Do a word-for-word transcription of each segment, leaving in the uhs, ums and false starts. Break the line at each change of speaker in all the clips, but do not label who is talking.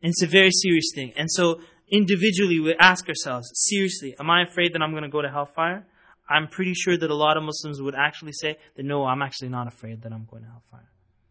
And it's a very serious thing. And so individually we ask ourselves, seriously, am I afraid that I'm going to go to hellfire? I'm pretty sure that a lot of Muslims would actually say that no, I'm actually not afraid that I'm going to hellfire.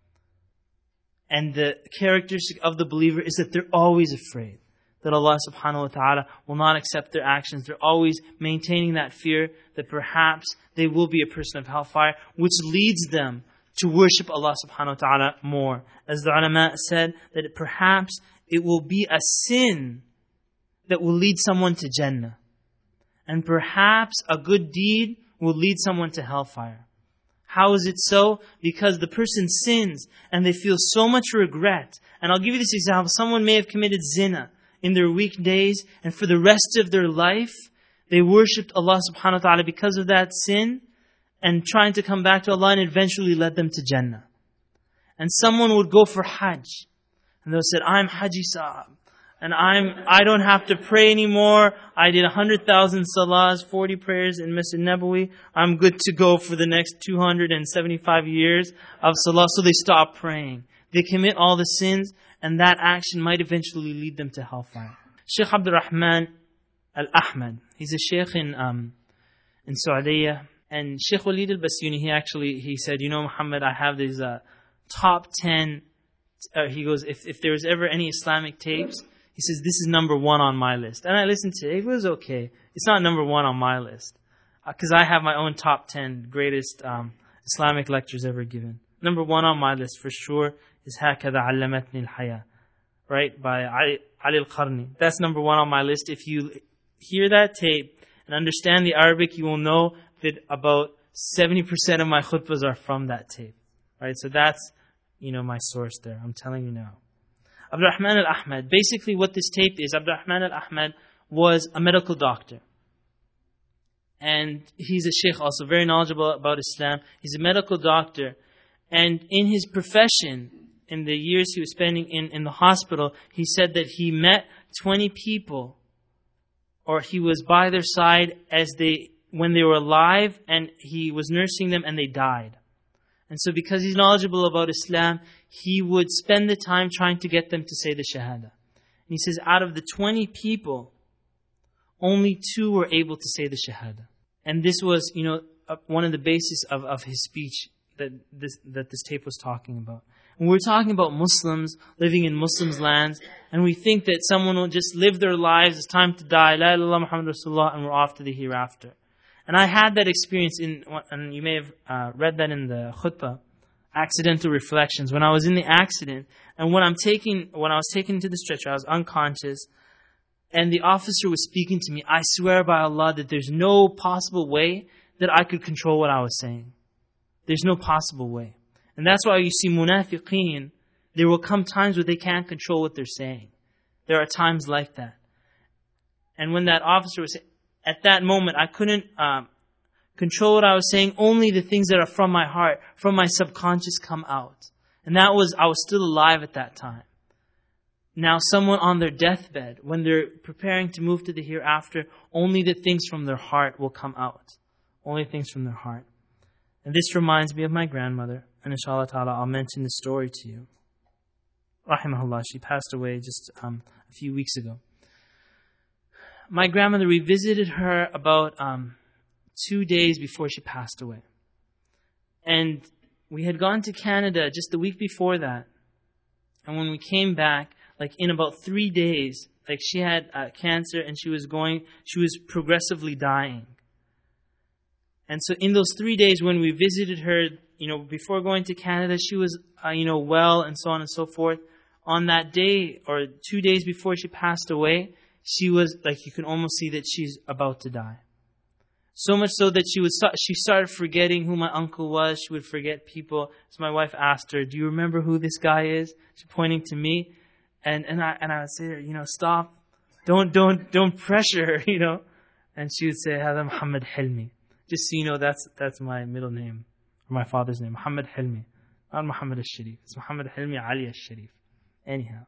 And the characteristic of the believer is that they're always afraid that Allah subhanahu wa ta'ala will not accept their actions. They're always maintaining that fear that perhaps they will be a person of hellfire, which leads them to worship Allah subhanahu wa ta'ala more. As the ulama said, that it, perhaps it will be a sin that will lead someone to Jannah. And perhaps a good deed will lead someone to hellfire. How is it so? Because the person sins and they feel so much regret. And I'll give you this example. Someone may have committed zina in their weekdays, and for the rest of their life, they worshipped Allah subhanahu wa ta'ala because of that sin, and trying to come back to Allah, and eventually led them to Jannah. And someone would go for Hajj, and they'll say, I'm Haji Sahab, and I'm, I don't have to pray anymore. I did one hundred thousand salahs, forty prayers in Masjid Nabawi. I'm good to go for the next two hundred seventy-five years of salah. So they stop praying. They commit all the sins, and that action might eventually lead them to hellfire. Shaykh Abdul Rahman Al-Ahmad, he's a shaykh in, um, in Saudi. And Shaykh Walid Al-Basyuni, he actually, he said, you know, Muhammad, I have these uh, top ten, uh, he goes, if, if there was ever any Islamic tapes, he says, this is number one on my list. And I listened to it, it was okay. It's not number one on my list. Because uh, I have my own top ten greatest um, Islamic lectures ever given. Number one on my list for sure is هَكَذَا عَلَّمَتْنِي الْحَيَاةِ, right, by Ali, Ali Al-Qarni. That's number one on my list. If you hear that tape and understand the Arabic, you will know that about seventy percent of my khutbahs are from that tape. Right? So that's, you know, my source there. I'm telling you now. Abdul Rahman Al-Ahmad, basically what this tape is, Abdul Rahman Al-Ahmad was a medical doctor. And he's a sheikh also, very knowledgeable about Islam. He's a medical doctor. And in his profession, in the years he was spending in, in the hospital, he said that he met twenty people, or he was by their side as they, when they were alive, and he was nursing them and they died. And so because he's knowledgeable about Islam, he would spend the time trying to get them to say the Shahada. And he says, out of the twenty people, only two were able to say the Shahada. And this was, you know, one of the bases of, of his speech that this, that this tape was talking about. And we're talking about Muslims living in Muslims' lands, and we think that someone will just live their lives, it's time to die, La ilaha illallah Muhammad Rasulullah, and we're off to the hereafter. And I had that experience in, and you may have uh, read that in the khutbah, accidental reflections. When I was in the accident, and when I'm taking, when I was taken to the stretcher, I was unconscious, and the officer was speaking to me. I swear by Allah that there's no possible way that I could control what I was saying. There's no possible way. And that's why you see munafiqeen, there will come times where they can't control what they're saying. There are times like that. And when that officer was saying, at that moment, I couldn't um, control what I was saying. Only the things that are from my heart, from my subconscious come out. And that was, I was still alive at that time. Now someone on their deathbed, when they're preparing to move to the hereafter, only the things from their heart will come out. Only things from their heart. And this reminds me of my grandmother. And inshallah ta'ala, I'll mention the story to you. Rahimahullah, she passed away just um, a few weeks ago. My grandmother, we visited her about um, two days before she passed away. And we had gone to Canada just the week before that. And when we came back, like in about three days, like she had uh, cancer and she was going, she was progressively dying. And so in those three days when we visited her, you know, before going to Canada, she was, uh, you know, well and so on and so forth. On that day or two days before she passed away, she was like, you can almost see that she's about to die. So much so that she would start, she started forgetting who my uncle was. She would forget people. So my wife asked her, "Do you remember who this guy is?" She's pointing to me, and and I and I would say to her, you know, stop, don't don't don't pressure her, you know. And she would say, "Hada Muhammad Hilmi." Just so you know, that's that's my middle name, or my father's name, Muhammad Hilmi, not Muhammad al-Sharif. It's Muhammad Hilmi Ali al-Sharif. Anyhow,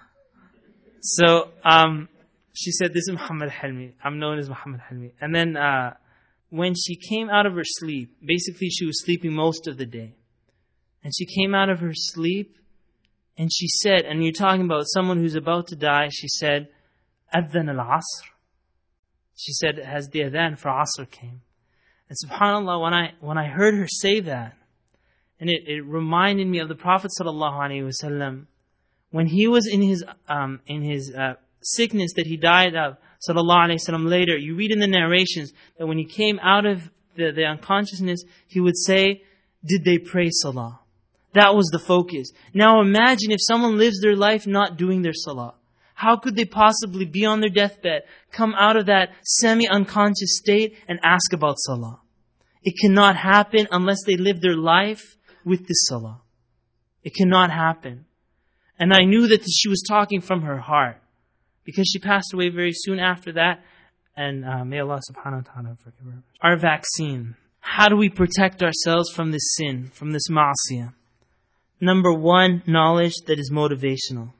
so um, she said, "This is Muhammad Hilmi. I'm known as Muhammad Hilmi." And then uh, when she came out of her sleep, basically she was sleeping most of the day, and she came out of her sleep, And she said, and you're talking about someone who's about to die, she said, أذن العصر. She said, has the adhan for Asr came. And subhanAllah, when I when I heard her say that, and it, it reminded me of the Prophet sallallahu alaihi wasallam, when he was in his um in his uh, sickness that he died of, sallallahu alaihi wasallam, later, you read in the narrations that when he came out of the, the unconsciousness, he would say, did they pray salah? That was the focus. Now imagine if someone lives their life not doing their salah. How could they possibly be on their deathbed, come out of that semi-unconscious state and ask about salah? It cannot happen unless they live their life with the salah. It cannot happen. And I knew that she was talking from her heart, because she passed away very soon after that. And uh, may Allah subhanahu wa ta'ala forgive her. Our vaccine. How do we protect ourselves from this sin, from this ma'asiyah? Number one, knowledge that is motivational.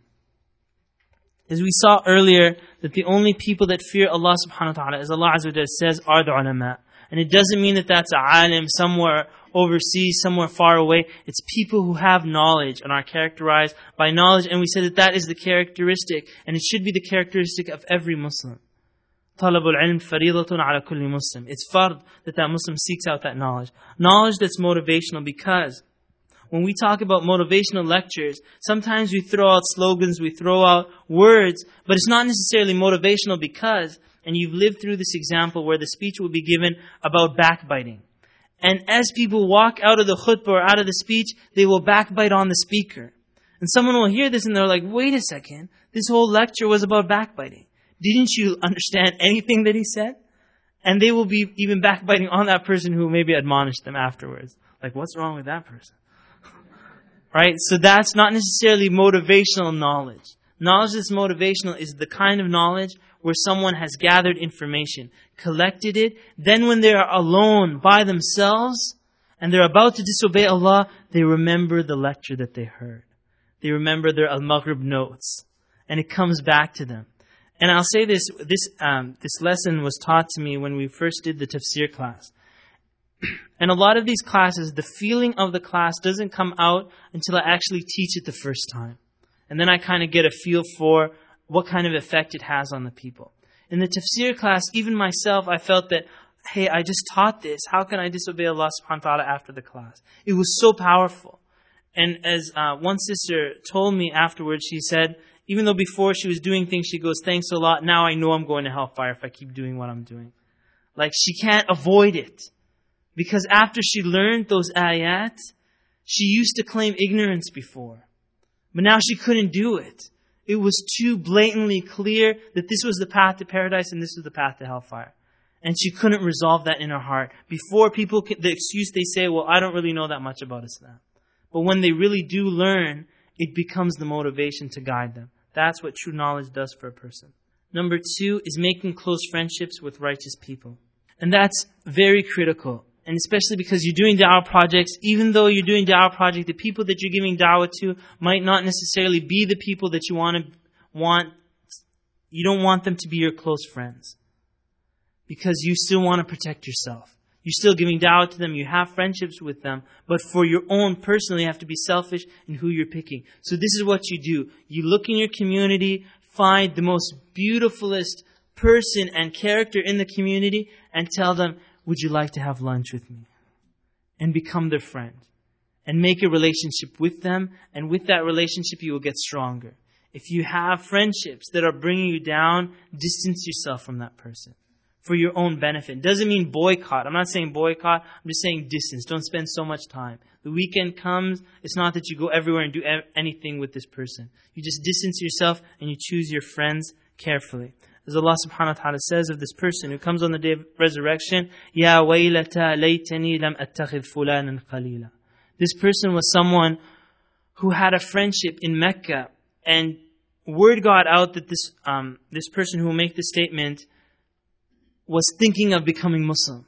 As we saw earlier, that the only people that fear Allah subhanahu wa ta'ala, as Allah Azza wa Jalla says, are the ulama. And it doesn't mean that that's a alim somewhere overseas, somewhere far away. It's people who have knowledge and are characterized by knowledge. And we said that that is the characteristic, and it should be the characteristic of every Muslim. Talabul ilm faridatun ala kulli Muslim. It's fard that that Muslim seeks out that knowledge. Knowledge that's motivational, because when we talk about motivational lectures, sometimes we throw out slogans, we throw out words, but it's not necessarily motivational because, and you've lived through this example where the speech will be given about backbiting. And as people walk out of the khutbah or out of the speech, they will backbite on the speaker. And someone will hear this and they're like, wait a second, this whole lecture was about backbiting. Didn't you understand anything that he said? And they will be even backbiting on that person who maybe admonished them afterwards. Like, what's wrong with that person? Right? So that's not necessarily motivational knowledge. Knowledge that's motivational is the kind of knowledge where someone has gathered information, collected it, then when they are alone by themselves and they're about to disobey Allah, they remember the lecture that they heard. They remember their Al-Maghrib notes. And it comes back to them. And I'll say this, this, um, this lesson was taught to me when we first did the tafsir class. And a lot of these classes, the feeling of the class doesn't come out until I actually teach it the first time. And then I kind of get a feel for what kind of effect it has on the people. In the tafsir class, even myself, I felt that, hey, I just taught this. How can I disobey Allah subhanahu wa ta'ala after the class? It was so powerful. And as uh, one sister told me afterwards, she said, even though before she was doing things, she goes, thanks a lot, now I know I'm going to hellfire if I keep doing what I'm doing. Like, she can't avoid it. Because after she learned those ayat, she used to claim ignorance before. But now she couldn't do it. It was too blatantly clear that this was the path to paradise and this was the path to hellfire. And she couldn't resolve that in her heart. Before people, the excuse they say, well, I don't really know that much about Islam. But when they really do learn, it becomes the motivation to guide them. That's what true knowledge does for a person. Number two is making close friendships with righteous people. And that's very critical. And especially because you're doing da'wah projects, even though you're doing da'wah project, the people that you're giving da'wah to might not necessarily be the people that you want to want. You don't want them to be your close friends. Because you still want to protect yourself. You're still giving da'wah to them, you have friendships with them, but for your own personally, you have to be selfish in who you're picking. So this is what you do. You look in your community, find the most beautifulest person and character in the community, and tell them, would you like to have lunch with me? And become their friend. And make a relationship with them, and with that relationship you will get stronger. If you have friendships that are bringing you down, distance yourself from that person. For your own benefit. It doesn't mean boycott. I'm not saying boycott. I'm just saying distance. Don't spend so much time. The weekend comes. It's not that you go everywhere and do anything with this person. You just distance yourself and you choose your friends carefully. As Allah subhanahu wa ta'ala says of this person who comes on the day of resurrection, Ya waylata laytani lam attakhidh fulanan qalila. This person was someone who had a friendship in Mecca, and word got out that this um, this person who will make the statement was thinking of becoming Muslim.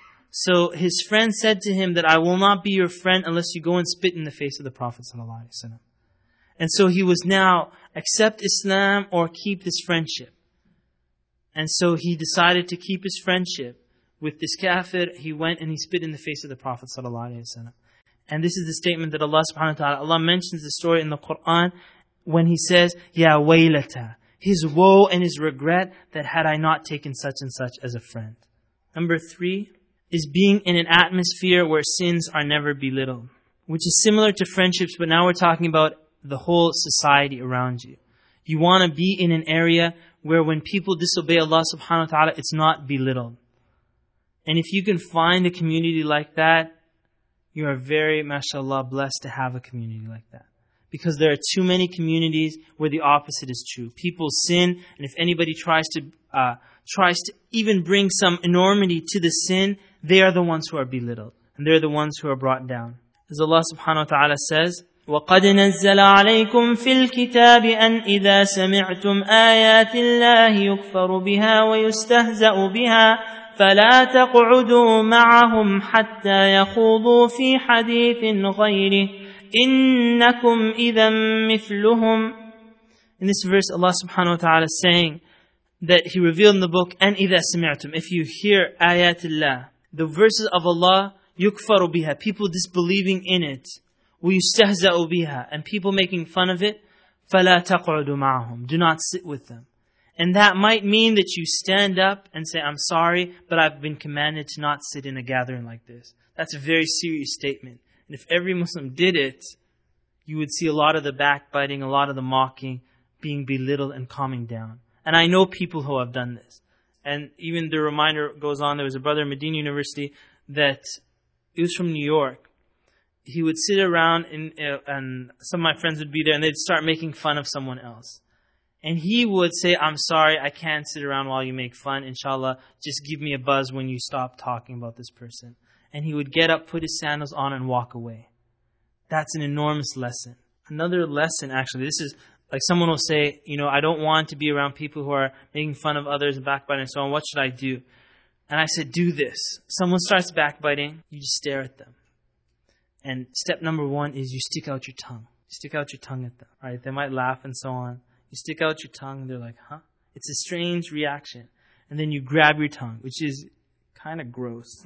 So his friend said to him that I will not be your friend unless you go and spit in the face of the Prophet ﷺ. And so he was now, accept Islam or keep this friendship. And so he decided to keep his friendship with this kafir. He went and he spit in the face of the Prophet ﷺ. And this is the statement that Allah subhanahu wa ta'ala, Allah mentions the story in the Quran when He says, Ya waylata, his woe and his regret that had I not taken such and such as a friend. Number three is being in an atmosphere where sins are never belittled, which is similar to friendships, but now we're talking about the whole society around you. You want to be in an area where when people disobey Allah subhanahu wa ta'ala, it's not belittled. And if you can find a community like that, you are very, mashallah, blessed to have a community like that. Because there are too many communities where the opposite is true. People sin, and if anybody tries to uh, tries to even bring some enormity to the sin, they are the ones who are belittled. And they're the ones who are brought down. As Allah subhanahu wa ta'ala says, وَقَدْ نَزَّلَ عَلَيْكُمْ فِي الْكِتَابِ أَنْ إِذَا سَمِعْتُمْ آيَاتِ اللَّهِ يُكْفَرُ بِهَا وَيُسْتَهْزَأُ بِهَا فَلَا تَقْعُدُوا مَعَهُمْ حَتَّى يَخُوضُوا فِي حَدِيثٍ غَيْرِهِ إِنَّكُمْ إِذًا مِثْلُهُمْ. In this verse, Allah subhanahu wa ta'ala is saying that He revealed in the book, أَنْ إِذَا سَمِعْتُمْ, if you hear ayatillah, the verses of Allah, يُكْفَرُ بِهَا, people disbelieving in it, وَيُسْتَهْزَأُ بِهَا, and people making fun of it, فَلَا تَقْعُدُوا مَعَهُمْ, do not sit with them. And that might mean that you stand up and say, I'm sorry, but I've been commanded to not sit in a gathering like this. That's a very serious statement. And if every Muslim did it, you would see a lot of the backbiting, a lot of the mocking being belittled and calming down. And I know people who have done this. And even the reminder goes on, there was a brother in Medina University that, he was from New York. He would sit around in, uh, and some of my friends would be there and they'd start making fun of someone else. And he would say, I'm sorry, I can't sit around while you make fun. Inshallah, just give me a buzz when you stop talking about this person. And he would get up, put his sandals on, and walk away. That's an enormous lesson. Another lesson, actually, this is like someone will say, you know, I don't want to be around people who are making fun of others and backbiting and so on. What should I do? And I said, do this. Someone starts backbiting, you just stare at them. And step number one is you stick out your tongue. Stick out your tongue at them. Right? They might laugh and so on. You stick out your tongue, they're like, huh? It's a strange reaction. And then you grab your tongue, which is kind of gross.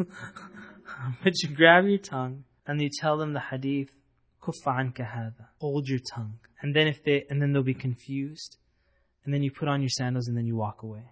But you grab your tongue and you tell them the hadith, كُفَّ عَنْكَ هَذَا, hold your tongue. And then if they, and then they'll be confused. And then you put on your sandals and then you walk away.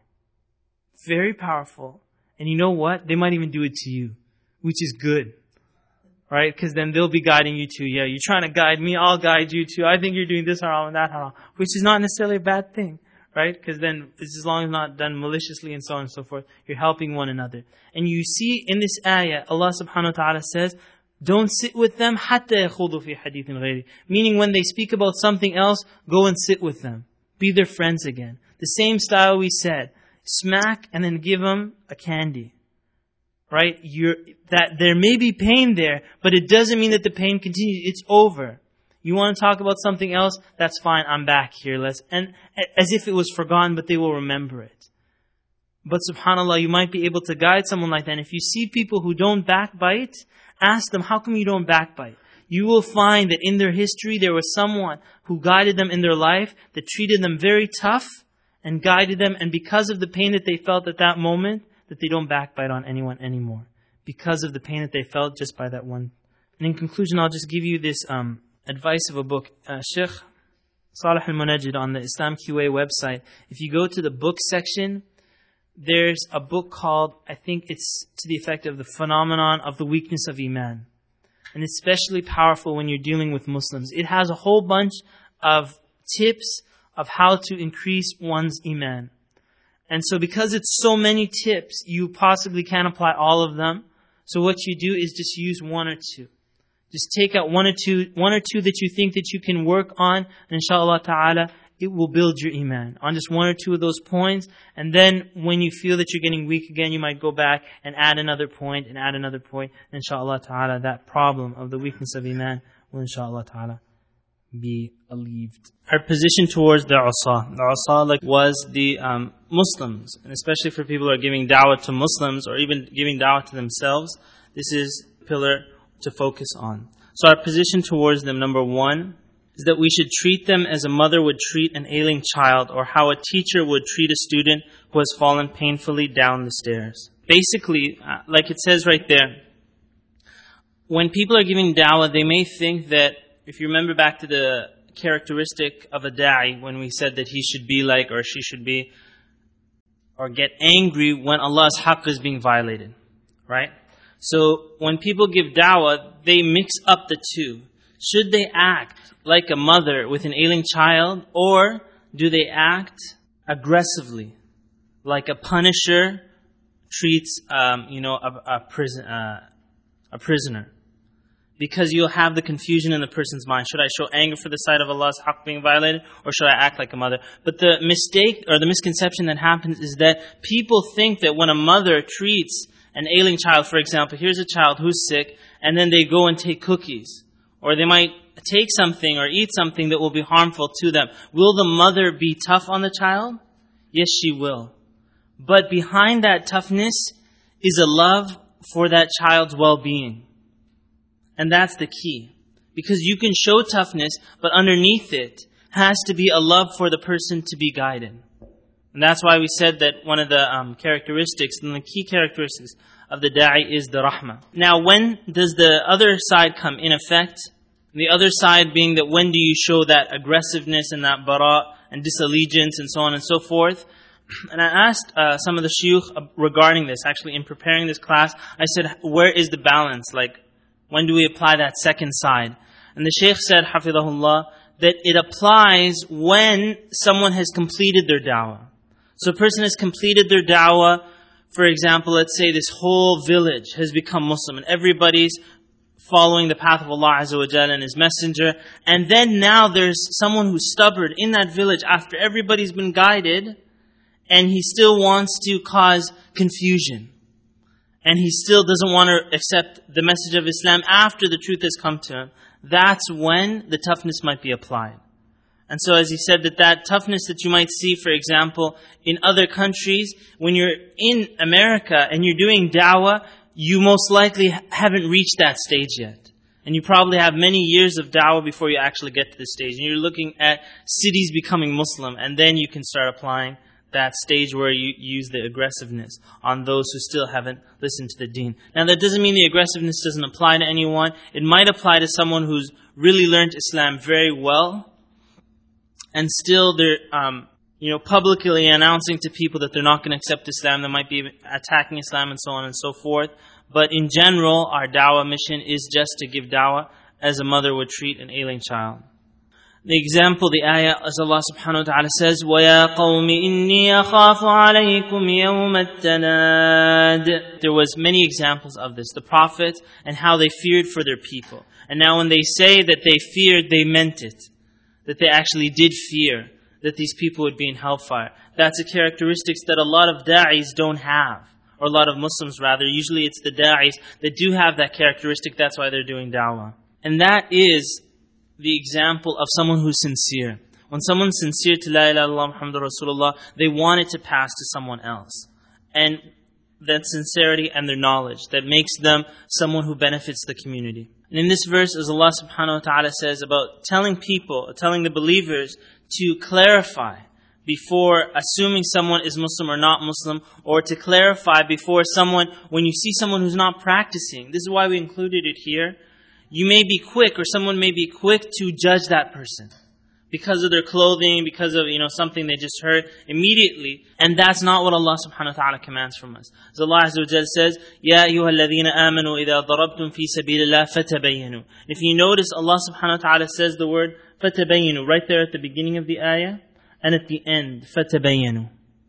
Very powerful. And you know what? They might even do it to you, which is good. Right? Because then they'll be guiding you too. Yeah, you're trying to guide me, I'll guide you too. I think you're doing this haram and that haram. Which is not necessarily a bad thing. Right? Because then, it's as long as not done maliciously and so on and so forth, you're helping one another. And you see in this ayah, Allah subhanahu wa ta'ala says, don't sit with them, حَتَّى يَخُوضُوا فِي حَدِيثٍ غَيْرِهِ. Meaning when they speak about something else, go and sit with them. Be their friends again. The same style we said. Smack and then give them a candy. Right? You're, that there may be pain there, but it doesn't mean that the pain continues. It's over. You want to talk about something else? That's fine. I'm back here. Let's, and as if it was forgotten, but they will remember it. But subhanAllah, you might be able to guide someone like that. And if you see people who don't backbite, ask them, how come you don't backbite? You will find that in their history, there was someone who guided them in their life, that treated them very tough and guided them. And because of the pain that they felt at that moment, that they don't backbite on anyone anymore. Because of the pain that they felt just by that one. And in conclusion, I'll just give you this um, advice of a book. Uh, Sheikh Salih al-Munajjid on the Islam Q A website. If you go to the book section, there's a book called, I think it's to the effect of the phenomenon of the weakness of Iman. And it's especially powerful when you're dealing with Muslims. It has a whole bunch of tips of how to increase one's Iman. And so because it's so many tips, you possibly can't apply all of them. So what you do is just use one or two. Just take out one or two, one or two that you think that you can work on. And inshallah ta'ala, it will build your Iman on just one or two of those points. And then when you feel that you're getting weak again, you might go back and add another point and add another point. And inshallah ta'ala, that problem of the weakness of Iman will inshallah ta'ala be alleviated. Our position towards the Usa. The Usa like, was the um, Muslims. And especially for people who are giving da'wah to Muslims or even giving da'wah to themselves, this is a pillar to focus on. So our position towards them, number one, is that we should treat them as a mother would treat an ailing child, or how a teacher would treat a student who has fallen painfully down the stairs. Basically, uh, like it says right there, when people are giving da'wah, they may think that, if you remember back to the characteristic of a da'i, when we said that he should be like, or she should be, or get angry when Allah's haqq is being violated. Right? So, when people give da'wah, they mix up the two. Should they act like a mother with an ailing child, or do they act aggressively, like a punisher treats, um, you know, a, a prison, uh, a prisoner? Because you'll have the confusion in the person's mind. Should I show anger for the side of Allah's haqq being violated, or should I act like a mother? But the mistake or the misconception that happens is that people think that when a mother treats an ailing child, for example, here's a child who's sick, and then they go and take cookies, or they might take something or eat something that will be harmful to them. Will the mother be tough on the child? Yes, she will. But behind that toughness is a love for that child's well-being. And that's the key. Because you can show toughness, but underneath it has to be a love for the person to be guided. And that's why we said that one of the um, characteristics, and the key characteristics of the da'i is the rahmah. Now, when does the other side come in effect? The other side being that when do you show that aggressiveness and that bara and disallegiance and so on and so forth? And I asked uh, some of the shuyukh regarding this. Actually, in preparing this class, I said, where is the balance? Like, when do we apply that second side? And the shaykh said, hafidhahullah, that it applies when someone has completed their da'wah. So a person has completed their da'wah. For example, let's say this whole village has become Muslim and everybody's following the path of Allah Azza wa Jalla and His Messenger. And then now there's someone who's stubborn in that village after everybody's been guided, and he still wants to cause confusion. And he still doesn't want to accept the message of Islam after the truth has come to him. That's when the toughness might be applied. And so as he said, that that toughness that you might see, for example, in other countries, when you're in America and you're doing da'wah, you most likely haven't reached that stage yet. And you probably have many years of da'wah before you actually get to this stage. And you're looking at cities becoming Muslim, and then you can start applying that stage where you use the aggressiveness on those who still haven't listened to the deen. Now that doesn't mean the aggressiveness doesn't apply to anyone. It might apply to someone who's really learned Islam very well, and still they're um, you know, publicly announcing to people that they're not going to accept Islam. They might be attacking Islam and so on and so forth. But in general, our da'wah mission is just to give da'wah as a mother would treat an ailing child. The example, the ayah, as Allah subhanahu wa ta'ala says, وَيَا قَوْمِ إِنِّي أَخَافُ عَلَيْكُمْ يَوْمَ التَّنَادِ. There was many examples of this. The Prophet and how they feared for their people. And now when they say that they feared, they meant it. That they actually did fear that these people would be in hellfire. That's a characteristic that a lot of da'is don't have. Or a lot of Muslims rather. Usually it's the da'is that do have that characteristic. That's why they're doing da'wah. And that is the example of someone who's sincere. When someone's sincere to La ilaha illallah Muhammadur Rasulullah, they want it to pass to someone else. And that sincerity and their knowledge that makes them someone who benefits the community. And in this verse, as Allah subhanahu wa ta'ala says about telling people, telling the believers to clarify before assuming someone is Muslim or not Muslim, or to clarify before someone, when you see someone who's not practicing. This is why we included it here. You may be quick, or someone may be quick to judge that person because of their clothing, because of, you know, something they just heard immediately. And that's not what Allah subhanahu wa ta'ala commands from us. As Allah Azza wa Jalla says, يَا أَيُّهَا الَّذِينَ آمَنُوا إِذَا ضَرَبْتُمْ فِي سَبِيلِ اللَّهِ فَتَبَيَّنُوا. If you notice, Allah subhanahu wa ta'ala says the word فَتَبَيَّنُوا right there at the beginning of the ayah and at the end, فَتَبَيَّنُوا.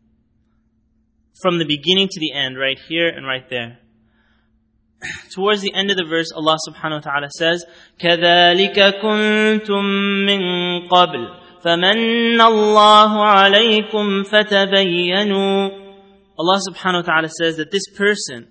From the beginning to the end, right here and right there. Towards the end of the verse, Allah subhanahu wa ta'ala says, كَذَلِكَ كُنْتُم مِّن قَبْلِ فَمَنَّ اللَّهُ عَلَيْكُمْ فَتَبَيَّنُوا. Allah subhanahu wa ta'ala says that this person,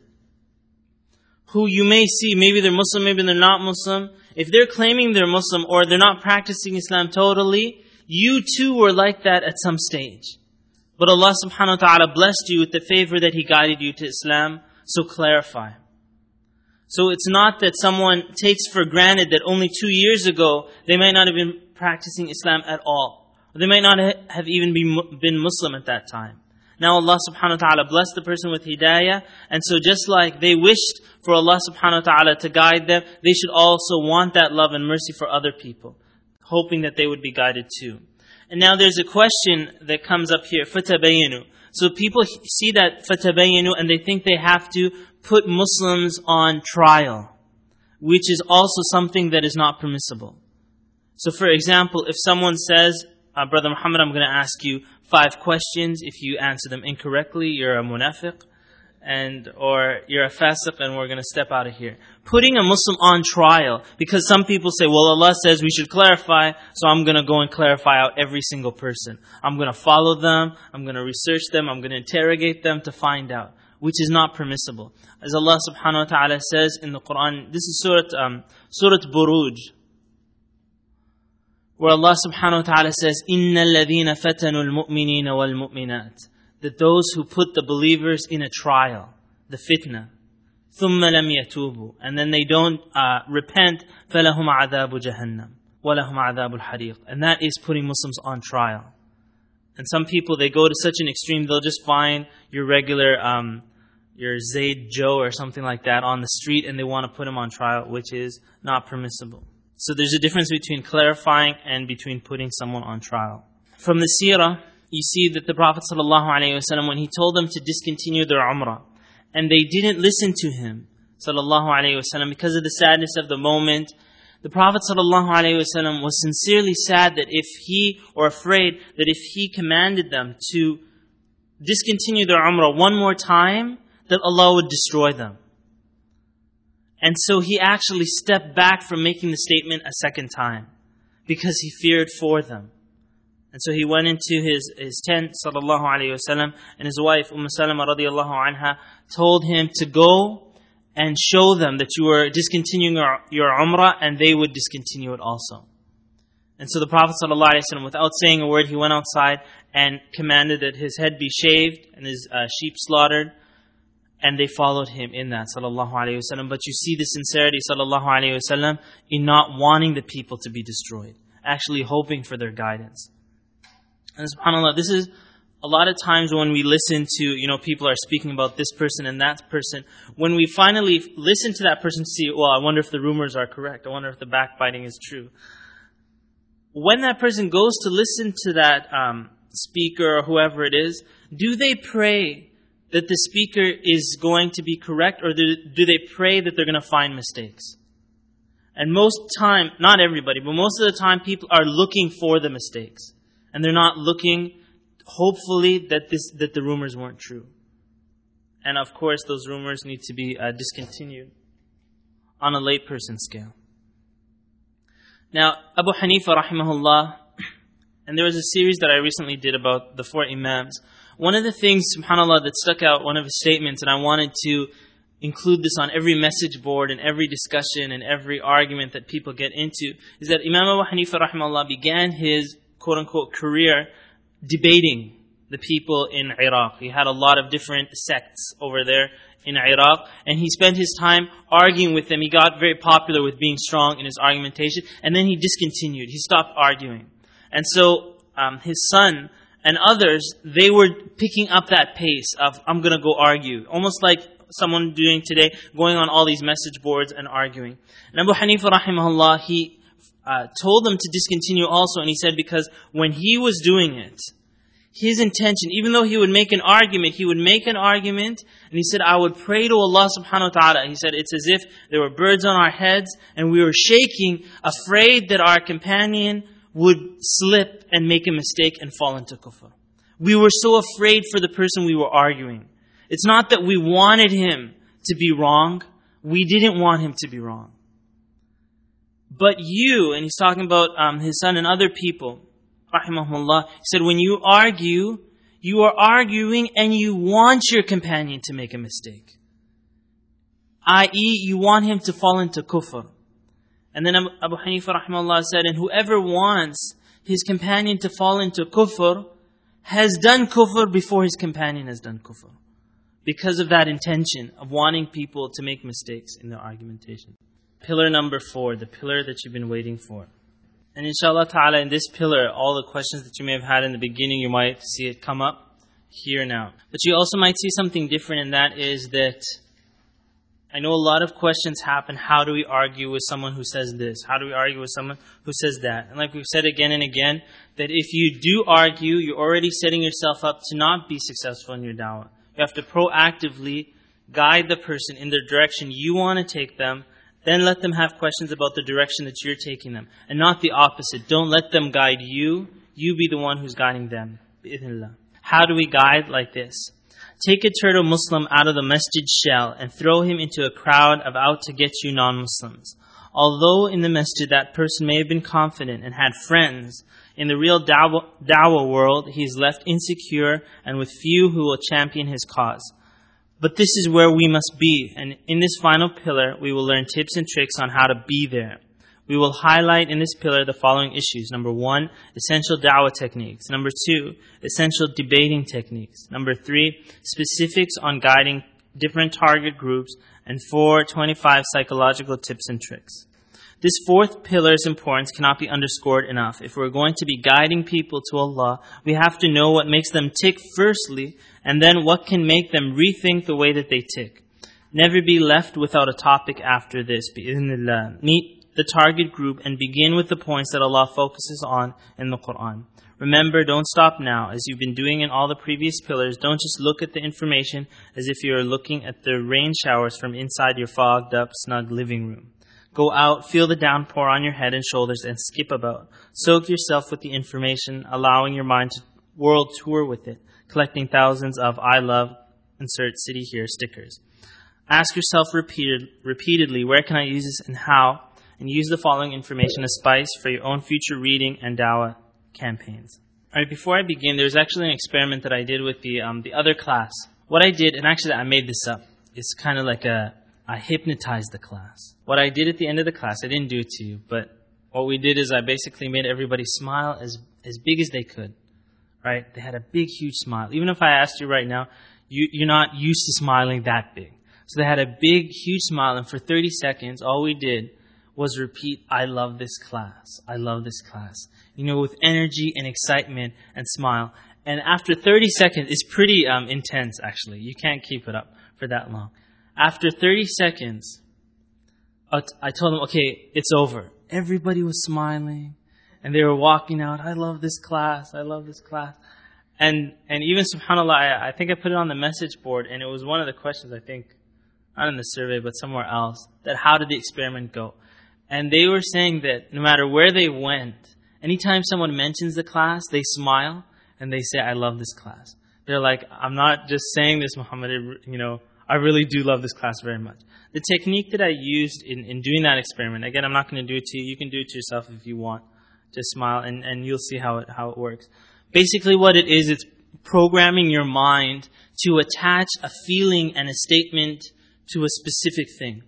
who you may see, maybe they're Muslim, maybe they're not Muslim, if they're claiming they're Muslim or they're not practicing Islam totally, you too were like that at some stage. But Allah subhanahu wa ta'ala blessed you with the favor that He guided you to Islam, so clarify. So it's not that someone takes for granted that only two years ago they might not have been practicing Islam at all. Or they might not have even been Muslim at that time. Now Allah subhanahu wa ta'ala blessed the person with hidayah. And so just like they wished for Allah subhanahu wa ta'ala to guide them, they should also want that love and mercy for other people, hoping that they would be guided too. And now there's a question that comes up here, فَتَبَيَّنُوا. So people see that فَتَبَيَّنُوا and they think they have to put Muslims on trial, which is also something that is not permissible. So for example, if someone says, uh, Brother Muhammad, I'm going to ask you five questions. If you answer them incorrectly, you're a munafiq, and or you're a fasiq, and we're going to step out of here. Putting a Muslim on trial, because some people say, well, Allah says we should clarify, so I'm going to go and clarify out every single person. I'm going to follow them, I'm going to research them, I'm going to interrogate them to find out, which is not permissible. As Allah subhanahu wa ta'ala says in the Quran, this is Surah, um, Surah Buruj, where Allah subhanahu wa ta'ala says, إِنَّ الَّذِينَ فَتَنُوا الْمُؤْمِنِينَ وَالْمُؤْمِنَاتِ, that those who put the believers in a trial, the fitna, ثُمَّ لَمْ يَتُوبُوا, and then they don't uh, repent, فَلَهُمْ عَذَابُ جَهَنَّمْ وَلَهُمْ عَذَابُ الْحَرِيقِ. And that is putting Muslims on trial. And some people, they go to such an extreme, they'll just find your regular, um, your Zayd Joe or something like that on the street, and they want to put him on trial, which is not permissible. So there's a difference between clarifying and between putting someone on trial. From the seerah, you see that the Prophet ﷺ, when he told them to discontinue their umrah, and they didn't listen to him, ﷺ, because of the sadness of the moment, the Prophet ﷺ was sincerely sad that if he, or afraid that if he commanded them to discontinue their umrah one more time, that Allah would destroy them. And so he actually stepped back from making the statement a second time, because he feared for them. And so he went into his, his tent, sallallahu alayhi wasallam, and his wife, Umm Salama radiallahu anha, told him to go and show them that you were discontinuing your, your umrah, and they would discontinue it also. And so the Prophet sallallahu alayhi wasallam, without saying a word, he went outside and commanded that his head be shaved and his uh, sheep slaughtered. And they followed him in that, sallallahu alayhi wasallam. But you see the sincerity, sallallahu alayhi wasallam, in not wanting the people to be destroyed, actually hoping for their guidance. And subhanAllah, this is a lot of times when we listen to, you know, people are speaking about this person and that person. When we finally listen to that person, see, well, I wonder if the rumors are correct. I wonder if the backbiting is true. When that person goes to listen to that um, speaker or whoever it is, do they pray that the speaker is going to be correct, or do, do they pray that they're going to find mistakes? And most time, not everybody, but most of the time people are looking for the mistakes. And they're not looking, hopefully, that this that the rumors weren't true. And of course, those rumors need to be uh, discontinued on a layperson scale. Now, Abu Hanifa rahimahullah, and there was a series that I recently did about the four Imams. One of the things, subhanAllah, that stuck out, one of his statements, and I wanted to include this on every message board and every discussion and every argument that people get into, is that Imam Abu Hanifa rahimahullah began his quote-unquote career debating the people in Iraq. He had a lot of different sects over there in Iraq, and he spent his time arguing with them. He got very popular with being strong in his argumentation, and then he discontinued. He stopped arguing. And so um, his son and others, they were picking up that pace of, I'm going to go argue. Almost like someone doing today, going on all these message boards and arguing. And Abu Hanifa rahimahullah, he uh, told them to discontinue also, and he said because when he was doing it, his intention, even though he would make an argument, he would make an argument, and he said, I would pray to Allah subhanahu wa ta'ala. He said, it's as if there were birds on our heads, and we were shaking, afraid that our companion would slip and make a mistake and fall into kufr. We were so afraid for the person we were arguing. It's not that we wanted him to be wrong. We didn't want him to be wrong. But you, and he's talking about um, his son and other people, rahimahullah, he said, when you argue, you are arguing and you want your companion to make a mistake. that is, you want him to fall into kufr. And then Abu Hanifa rahimahullah said, and whoever wants his companion to fall into kufr has done kufr before his companion has done kufr. Because of that intention of wanting people to make mistakes in their argumentation. Pillar number four, the pillar that you've been waiting for. And inshallah ta'ala, in this pillar, all the questions that you may have had in the beginning, you might see it come up. here now. But you also might see something different, and that is that I know a lot of questions happen. How do we argue with someone who says this? How do we argue with someone who says that? And like we've said again and again, that if you do argue, you're already setting yourself up to not be successful in your da'wah. You have to proactively guide the person in the direction you want to take them. Then let them have questions about the direction that you're taking them. And not the opposite. Don't let them guide you. You be the one who's guiding them. Bi-idhnillah. How do we guide like this? Take a turtle Muslim out of the masjid shell and throw him into a crowd of out-to-get-you non-Muslims. Although in the masjid that person may have been confident and had friends, in the real da'wah, da'wah world he is left insecure and with few who will champion his cause. But this is where we must be, and in this final pillar we will learn tips and tricks on how to be there. We will highlight in this pillar the following issues. Number one, essential da'wah techniques. Number two, essential debating techniques. Number three, specifics on guiding different target groups. And four, twenty-five psychological tips and tricks. This fourth pillar's importance cannot be underscored enough. If we're going to be guiding people to Allah, we have to know what makes them tick firstly, and then what can make them rethink the way that they tick. Never be left without a topic after this. Bi-idhnillah. Meet the target group and begin with the points that Allah focuses on in the Quran. Remember, don't stop now. As you've been doing in all the previous pillars, don't just look at the information as if you're looking at the rain showers from inside your fogged up, snug living room. Go out, feel the downpour on your head and shoulders, and skip about. Soak yourself with the information, allowing your mind to world tour with it, collecting thousands of I love, insert city here stickers. Ask yourself repeated, repeatedly, where can I use this and how? And use the following information as spice for your own future reading and da'wah campaigns. Alright, before I begin, there's actually an experiment that I did with the um, the other class. What I did, and actually I made this up, it's kind of like a, I hypnotized the class. What I did at the end of the class, I didn't do it to you, but what we did is I basically made everybody smile as, as big as they could. Right? They had a big, huge smile. Even if I asked you right now, you, you're not used to smiling that big. So they had a big, huge smile, and for thirty seconds, all we did was repeat, I love this class. I love this class. You know, with energy and excitement and smile. And after thirty seconds, it's pretty um, intense actually. You can't keep it up for that long. After thirty seconds, I told them, okay, it's over. Everybody was smiling and they were walking out. I love this class. I love this class. And and even subhanAllah, I, I think I put it on the message board, and it was one of the questions, I think, not in the survey, but somewhere else, that how did the experiment go? And they were saying that no matter where they went, anytime someone mentions the class, they smile and they say, I love this class. They're like, I'm not just saying this, Muhammad, you know, I really do love this class very much. The technique that I used in, in doing that experiment, again, I'm not going to do it to you. You can do it to yourself if you want. Just smile and, and you'll see how it, how it works. Basically what it is, it's programming your mind to attach a feeling and a statement to a specific thing.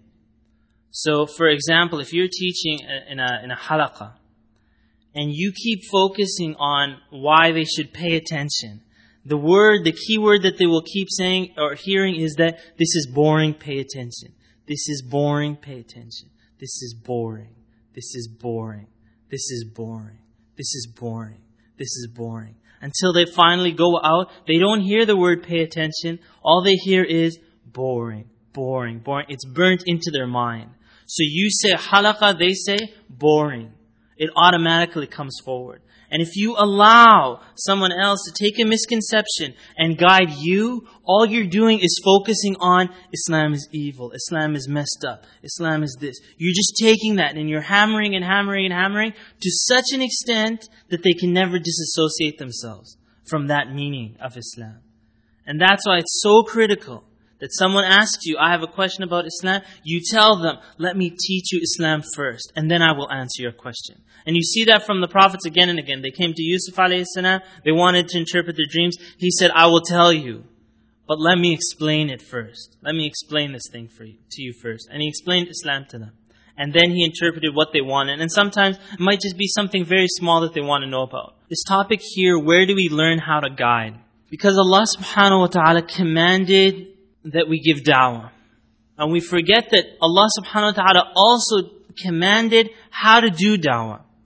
So, for example, if you're teaching in a in a halaqah, and you keep focusing on why they should pay attention, the word, the key word that they will keep saying or hearing is that this is boring, pay attention. This is boring, pay attention. This is boring. This is boring. This is boring. This is boring. This is boring. Until they finally go out, they don't hear the word pay attention. All they hear is boring, boring, boring. It's burnt into their mind. So you say halaqah, they say boring. It automatically comes forward. And if you allow someone else to take a misconception and guide you, all you're doing is focusing on Islam is evil, Islam is messed up, Islam is this. You're just taking that and you're hammering and hammering and hammering to such an extent that they can never disassociate themselves from that meaning of Islam. And that's why it's so critical that someone asks you, I have a question about Islam, you tell them, let me teach you Islam first, and then I will answer your question. And you see that from the prophets again and again. They came to Yusuf alayhi salam, they wanted to interpret their dreams. He said, I will tell you, but let me explain it first. Let me explain this thing for you, to you first. And he explained Islam to them. And then he interpreted what they wanted. And sometimes it might just be something very small that they want to know about. This topic here, where do we learn how to guide? Because Allah subhanahu wa ta'ala commanded that we give da'wah. And we forget that Allah subhanahu wa ta'ala also commanded how to do da'wah.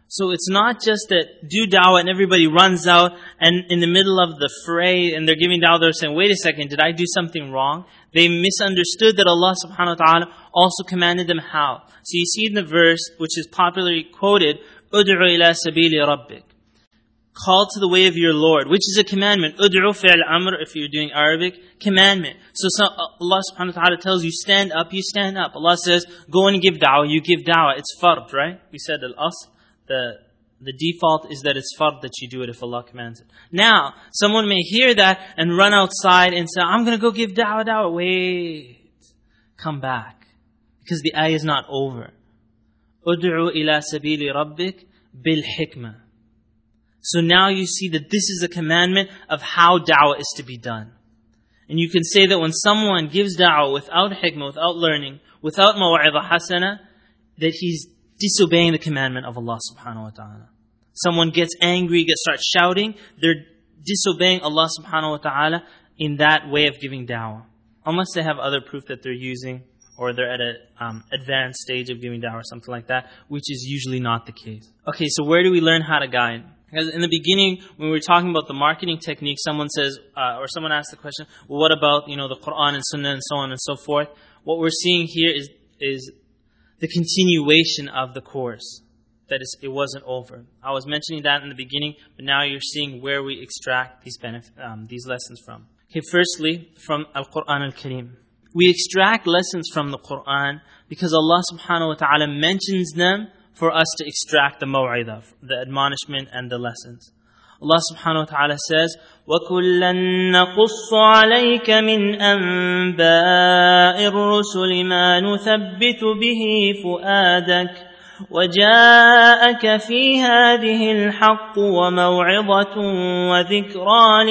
So it's not just that do da'wah and everybody runs out and in the middle of the fray and they're giving da'wah, they're saying, wait a second, did I do something wrong? They misunderstood that Allah subhanahu wa ta'ala also commanded them how. So you see in the verse, which is popularly quoted, Ud'u ila sabili rabbik. Call to the way of your Lord, which is a commandment. Ud'u fi'al amr, if you're doing Arabic, commandment. So, so Allah subhanahu wa ta'ala tells you, stand up, you stand up. Allah says, go and give da'wah, you give da'wah. It's fard, right? We said al-asl. The, the default is that it's fard that you do it if Allah commands it. Now, someone may hear that and run outside and say, I'm going to go give da'wah, da'wah. Wait. Come back. Because the ayah is not over. Ud'u ila sabili rabbik bil hikmah. So now you see that this is a commandment of how da'wah is to be done. And you can say that when someone gives da'wah without hikmah, without learning, without maw'idah hasana, that he's disobeying the commandment of Allah subhanahu wa ta'ala. Someone gets angry, gets starts shouting, they're disobeying Allah subhanahu wa ta'ala in that way of giving da'wah. Unless they have other proof that they're using, or they're at an um, advanced stage of giving da'wah or something like that, which is usually not the case. Okay, so where do we learn how to guide? Because in the beginning, when we were talking about the marketing technique, someone says, uh, or someone asked the question, well, what about, you know, the Quran and Sunnah and so on and so forth? What we're seeing here is is the continuation of the course. That is, it wasn't over. I was mentioning that in the beginning, but now you're seeing where we extract these benefit, um, these lessons from. Okay, firstly, from Al-Quran Al-Kareem. We extract lessons from the Quran because Allah subhanahu wa ta'ala mentions them for us to extract the maw'idah, the admonishment and the lessons. Allah subhanahu wa ta'ala says, وَكُلًّا نَقُصُّ عَلَيْكَ مِنْ أَنْبَاءِ الرُّسُلِ مَا نُثَبِّتُ بِهِ فُؤَادَكَ وَجَاءَكَ فِي هَذِهِ الْحَقُّ وَمَوْعِظَةٌ وَذِكْرَى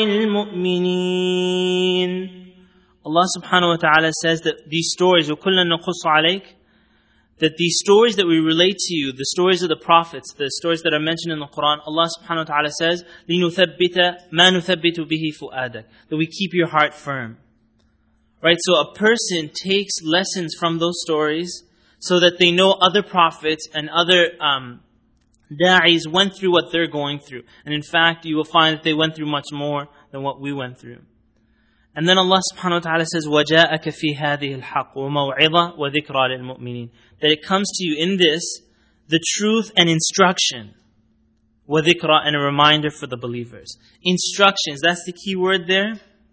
لِلْمُؤْمِنِينَ. Allah subhanahu wa ta'ala says that these stories, وَكُلًّا نَقُصُّ عَلَيْكَ, that these stories that we relate to you, the stories of the prophets, the stories that are mentioned in the Quran, Allah subhanahu wa ta'ala says, لِنُثَبِّتَ مَا نُثَبِّتُ بِهِ فُؤَادَكَ, that we keep your heart firm. Right, so a person takes lessons from those stories so that they know other prophets and other um, da'is went through what they're going through. And in fact, you will find that they went through much more than what we went through. And then Allah subhanahu wa ta'ala says, وَجَاءَكَ فِي هَذِهِ الْحَقُّ وَمَوْعِظَةٌ وَذِكْرَى لِلْمُؤْمِنِينَ, that it comes to you in this, the truth and instruction, وَذِكْرَى, and a reminder for the believers. Instructions, that's the key word there.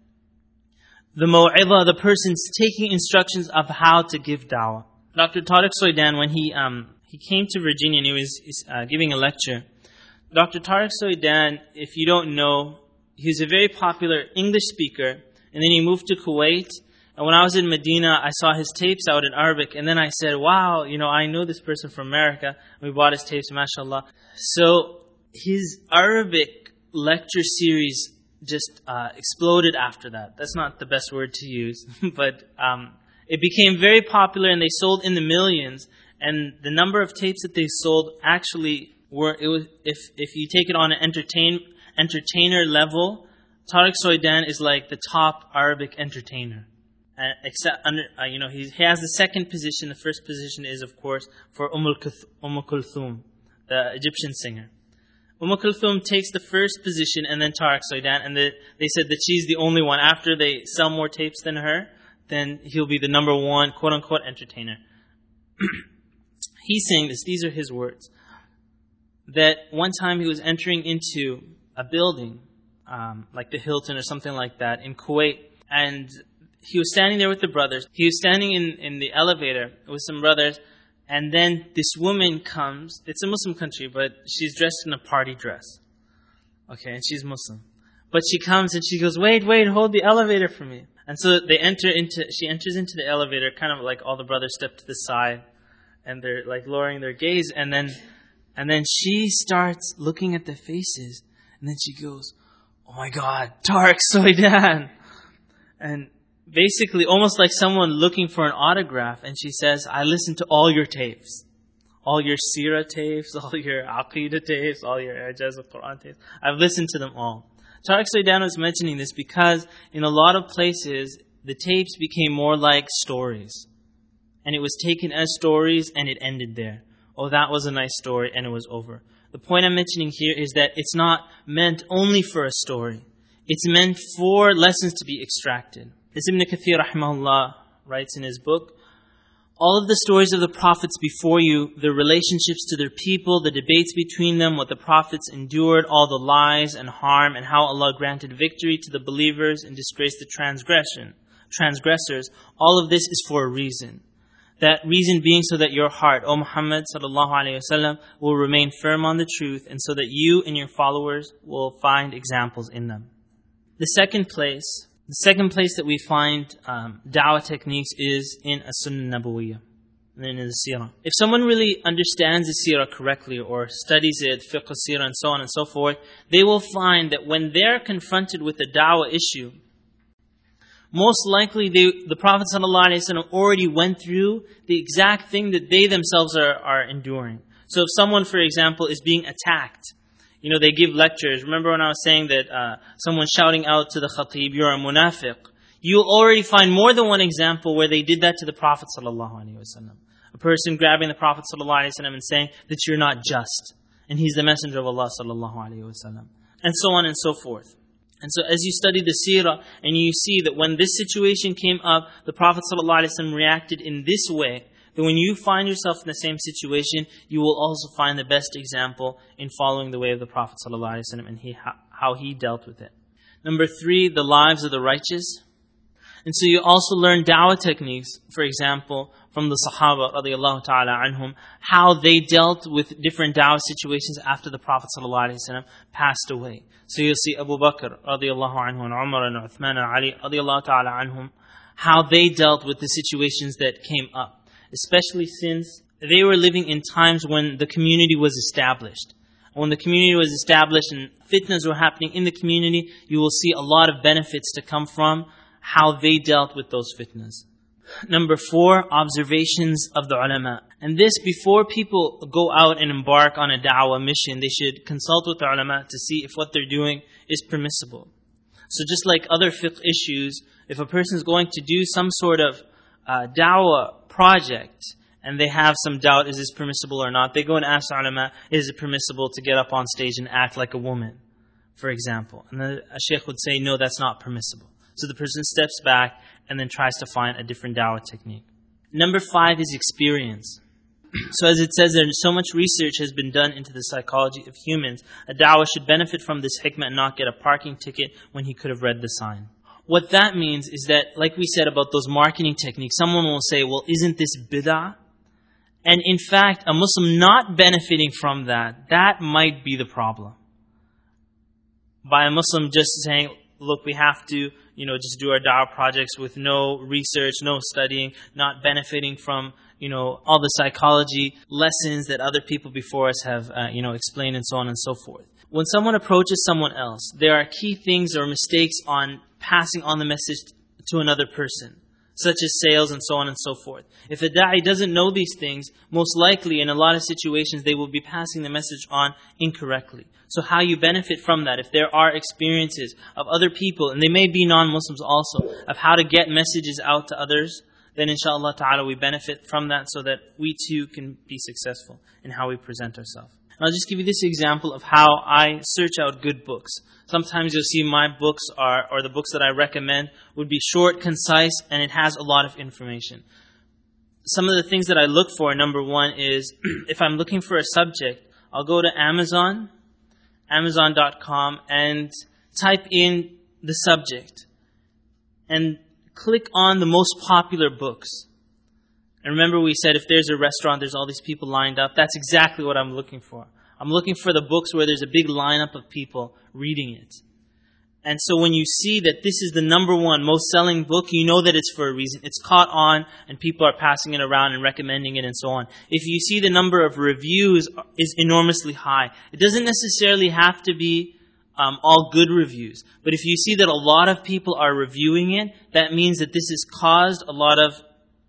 The maw'idah, the person's taking instructions of how to give da'wah. Doctor Tariq Soidan, when he um, he came to Virginia and he was uh, giving a lecture, Doctor Tariq Soidan, if you don't know, he was a very popular English speaker. And then he moved to Kuwait. And when I was in Medina, I saw his tapes out in Arabic. And then I said, wow, you know, I know this person from America. We bought his tapes, mashallah. So his Arabic lecture series just uh, exploded after that. That's not the best word to use. but um, it became very popular and they sold in the millions. And the number of tapes that they sold actually were, it was, if, if you take it on an entertain, entertainer level, Tariq Soidan is like the top Arabic entertainer. Uh, except under, uh, you know, he, he has the second position. The first position is, of course, for Umm Kulthum, the Egyptian singer. Umm Kulthum takes the first position, and then Tariq Soidan, and the, they said that she's the only one. After they sell more tapes than her, then he'll be the number one, quote unquote, entertainer. He's saying this. These are his words. That one time he was entering into a building, Um, like the Hilton or something like that in Kuwait, and he was standing there with the brothers. He was standing in, in the elevator with some brothers, and then this woman comes. It's a Muslim country, but she's dressed in a party dress. Okay, and she's Muslim. But she comes and she goes, wait, wait, hold the elevator for me. And so they enter into, she enters into the elevator, kind of like all the brothers step to the side, and they're like lowering their gaze, and then, and then she starts looking at the faces, and then she goes, oh my God, Tariq Soidan. And basically almost like someone looking for an autograph. And she says, I listened to all your tapes. All your Sirah tapes, all your Aqidah tapes, all your Ijaz al-Quran tapes. I've listened to them all. Tariq Soidan was mentioning this because in a lot of places, the tapes became more like stories. And it was taken as stories and it ended there. Oh, that was a nice story and it was over. The point I'm mentioning here is that it's not meant only for a story. It's meant for lessons to be extracted. As Ibn Kathir rahimahullah writes in his book, all of the stories of the prophets before you, their relationships to their people, the debates between them, what the prophets endured, all the lies and harm, and how Allah granted victory to the believers and disgraced the transgression, transgressors, all of this is for a reason. That reason being so that your heart, O Muhammad sallallahu alaihi wasallam, will remain firm on the truth, and so that you and your followers will find examples in them. The second place, the second place that we find um, da'wah techniques is in as-sunnah nabawiyyah, in the seerah. If someone really understands the seerah correctly or studies it, fiqh seerah and so on and so forth, they will find that when they're confronted with a da'wah issue, most likely they, the Prophet ﷺ already went through the exact thing that they themselves are, are enduring. So if someone, for example, is being attacked, you know, they give lectures. Remember when I was saying that uh, someone shouting out to the khatib, you're a munafiq. You'll already find more than one example where they did that to the Prophet ﷺ. A person grabbing the Prophet ﷺ and saying that you're not just, and he's the messenger of Allah ﷺ, and so on and so forth. And so as you study the seerah and you see that when this situation came up, the Prophet ﷺ reacted in this way, that when you find yourself in the same situation, you will also find the best example in following the way of the Prophet ﷺ and he, how he dealt with it. Number three, the lives of the righteous. And so you also learn da'wah techniques, for example, from the Sahaba radiallahu ta'ala anhum, how they dealt with different da'wah situations after the Prophet ﷺ passed away. So you'll see Abu Bakr radiallahu anhu and Umar and Uthman and Ali radiallahu ta'ala anhum, how they dealt with the situations that came up, especially since they were living in times when the community was established. When the community was established and fitnas were happening in the community, you will see a lot of benefits to come from how they dealt with those fitnas. Number four, observations of the ulama. And this, before people go out and embark on a da'wah mission, they should consult with the ulama to see if what they're doing is permissible. So just like other fiqh issues, if a person is going to do some sort of uh, da'wah project, and they have some doubt, is this permissible or not, they go and ask the ulama, is it permissible to get up on stage and act like a woman, for example? And then a shaykh would say, no, that's not permissible. So the person steps back and then tries to find a different da'wah technique. Number five is experience. So as it says there, so much research has been done into the psychology of humans. A da'wah should benefit from this hikmah and not get a parking ticket when he could have read the sign. What that means is that, like we said about those marketing techniques, someone will say, well, isn't this bid'ah? And in fact, a Muslim not benefiting from that, that might be the problem. By a Muslim just saying, look, we have to, you know, just do our da'wah projects with no research, no studying, not benefiting from, you know, all the psychology lessons that other people before us have, uh, you know, explained and so on and so forth. When someone approaches someone else, there are key things or mistakes on passing on the message to another person, such as sales and so on and so forth. If a da'i doesn't know these things, most likely in a lot of situations they will be passing the message on incorrectly. So how you benefit from that, if there are experiences of other people, and they may be non-Muslims also, of how to get messages out to others, then inshallah ta'ala we benefit from that so that we too can be successful in how we present ourselves. And I'll just give you this example of how I search out good books. Sometimes you'll see my books are, or the books that I recommend would be short, concise, and it has a lot of information. Some of the things that I look for, number one is, if I'm looking for a subject, I'll go to Amazon, Amazon dot com, and type in the subject. And click on the most popular books. And remember we said if there's a restaurant, there's all these people lined up. That's exactly what I'm looking for. I'm looking for the books where there's a big lineup of people reading it. And so when you see that this is the number one most selling book, you know that it's for a reason. It's caught on and people are passing it around and recommending it and so on. If you see the number of reviews is enormously high, it doesn't necessarily have to be um, all good reviews. But if you see that a lot of people are reviewing it, that means that this has caused a lot of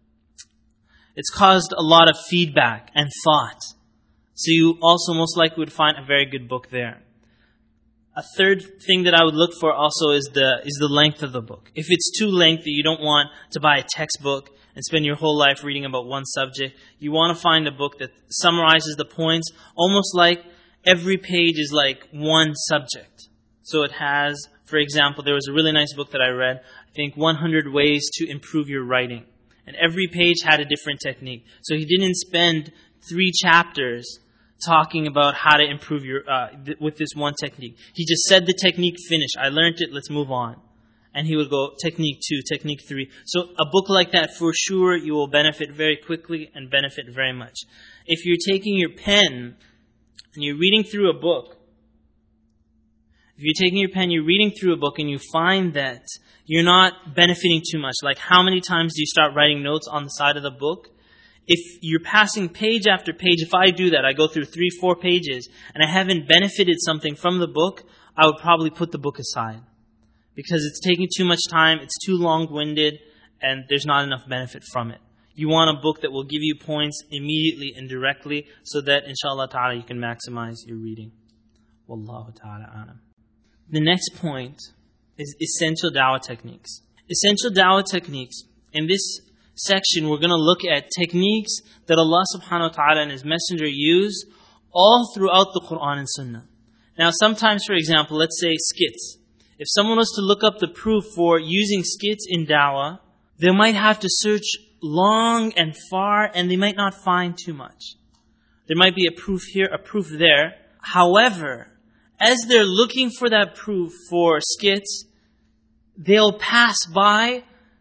It's caused a lot of feedback and thought. So you also most likely would find a very good book there. A third thing that I would look for also is the is the length of the book. If it's too lengthy, you don't want to buy a textbook and spend your whole life reading about one subject. You want to find a book that summarizes the points, almost like every page is like one subject. So it has, for example, there was a really nice book that I read, I think one hundred ways to improve your writing. And every page had a different technique. So he didn't spend three chapters talking about how to improve your, uh, th- with this one technique. He just said the technique, finish. I learned it, let's move on. And he would go, technique two, technique three. So a book like that, for sure, you will benefit very quickly and benefit very much. If you're taking your pen and you're reading through a book, if you're taking your pen, you're reading through a book and you find that you're not benefiting too much, like how many times do you start writing notes on the side of the book? If you're passing page after page, if I do that, I go through three, four pages, and I haven't benefited something from the book, I would probably put the book aside. Because it's taking too much time, it's too long-winded, and there's not enough benefit from it. You want a book that will give you points immediately and directly, so that, inshallah ta'ala, you can maximize your reading. Wallahu ta'ala a'lam. The next point is essential da'wah techniques. Essential da'wah techniques. In this section, we're going to look at techniques that Allah subhanahu wa ta'ala and His Messenger use all throughout the Quran and Sunnah. Now, sometimes, for example, let's say skits. If someone was to look up the proof for using skits in da'wah, they might have to search long and far, and they might not find too much. There might be a proof here, a proof there. However, as they're looking for that proof for skits, they'll pass by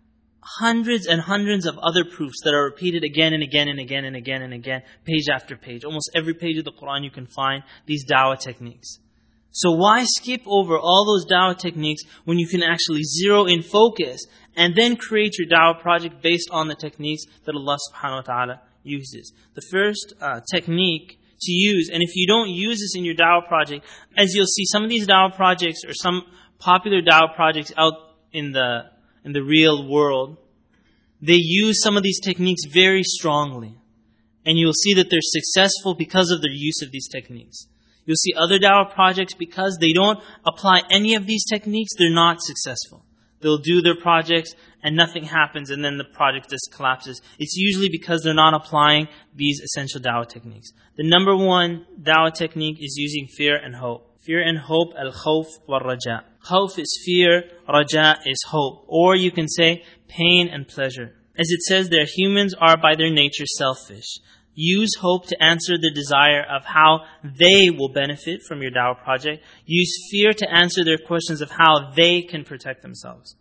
hundreds and hundreds of other proofs that are repeated again and again and again and again and again, page after page. Almost every page of the Quran you can find these da'wah techniques. So why skip over all those da'wah techniques when you can actually zero in focus and then create your da'wah project based on the techniques that Allah subhanahu wa ta'ala uses? The first uh, technique to use, and if you don't use this in your da'wah project, as you'll see, some of these da'wah projects or some popular da'wah projects out in the in the real world, they use some of these techniques very strongly. And you'll see that they're successful because of their use of these techniques. You'll see other da'wah projects, because they don't apply any of these techniques, they're not successful. They'll do their projects and nothing happens, and then the project just collapses. It's usually because they're not applying these essential da'wah techniques. The number one da'wah technique is using fear and hope. Fear and hope, al-khawf wal-raja. Khawf is fear, raja is hope. Or you can say pain and pleasure. As it says there, humans are by their nature selfish. Use hope to answer the desire of how they will benefit from your da'wah project. Use fear to answer their questions of how they can protect themselves.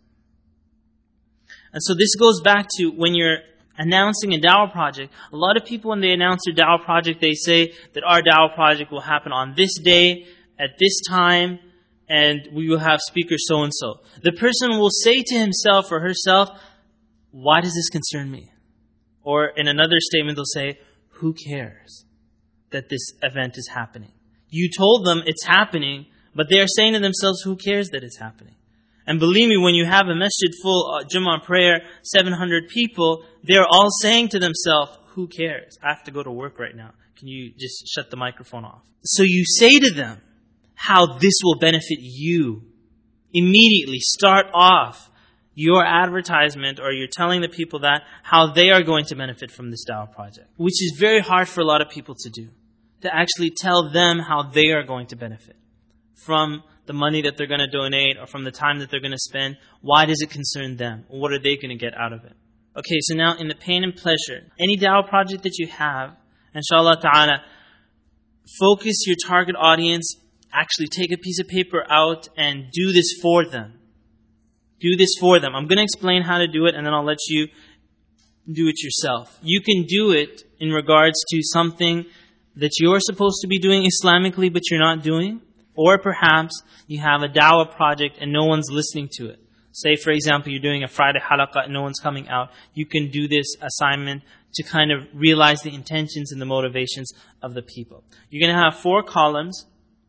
And so this goes back to when you're announcing a da'wah project. A lot of people, when they announce their da'wah project, they say that our da'wah project will happen on this day, at this time, and we will have speaker so-and-so. The person will say to himself or herself, why does this concern me? Or in another statement, they'll say, who cares that this event is happening? You told them it's happening, but they are saying to themselves, who cares that it's happening? And believe me, when you have a masjid full, uh, Jummah prayer, seven hundred people, they're all saying to themselves, who cares? I have to go to work right now. Can you just shut the microphone off? So you say to them how this will benefit you. Immediately start off your advertisement, or you're telling the people that how they are going to benefit from this da'wah project, which is very hard for a lot of people to do, to actually tell them how they are going to benefit from the money that they're going to donate or from the time that they're going to spend. Why does it concern them? What are they going to get out of it? Okay, so now in the pain and pleasure, any da'wah project that you have, inshallah ta'ala, focus your target audience, actually take a piece of paper out and do this for them. Do this for them. I'm going to explain how to do it, and then I'll let you do it yourself. You can do it in regards to something that you're supposed to be doing Islamically, but you're not doing. Or perhaps you have a da'wah project and no one's listening to it. Say, for example, you're doing a Friday halaqah and no one's coming out. You can do this assignment to kind of realize the intentions and the motivations of the people. You're going to have four columns.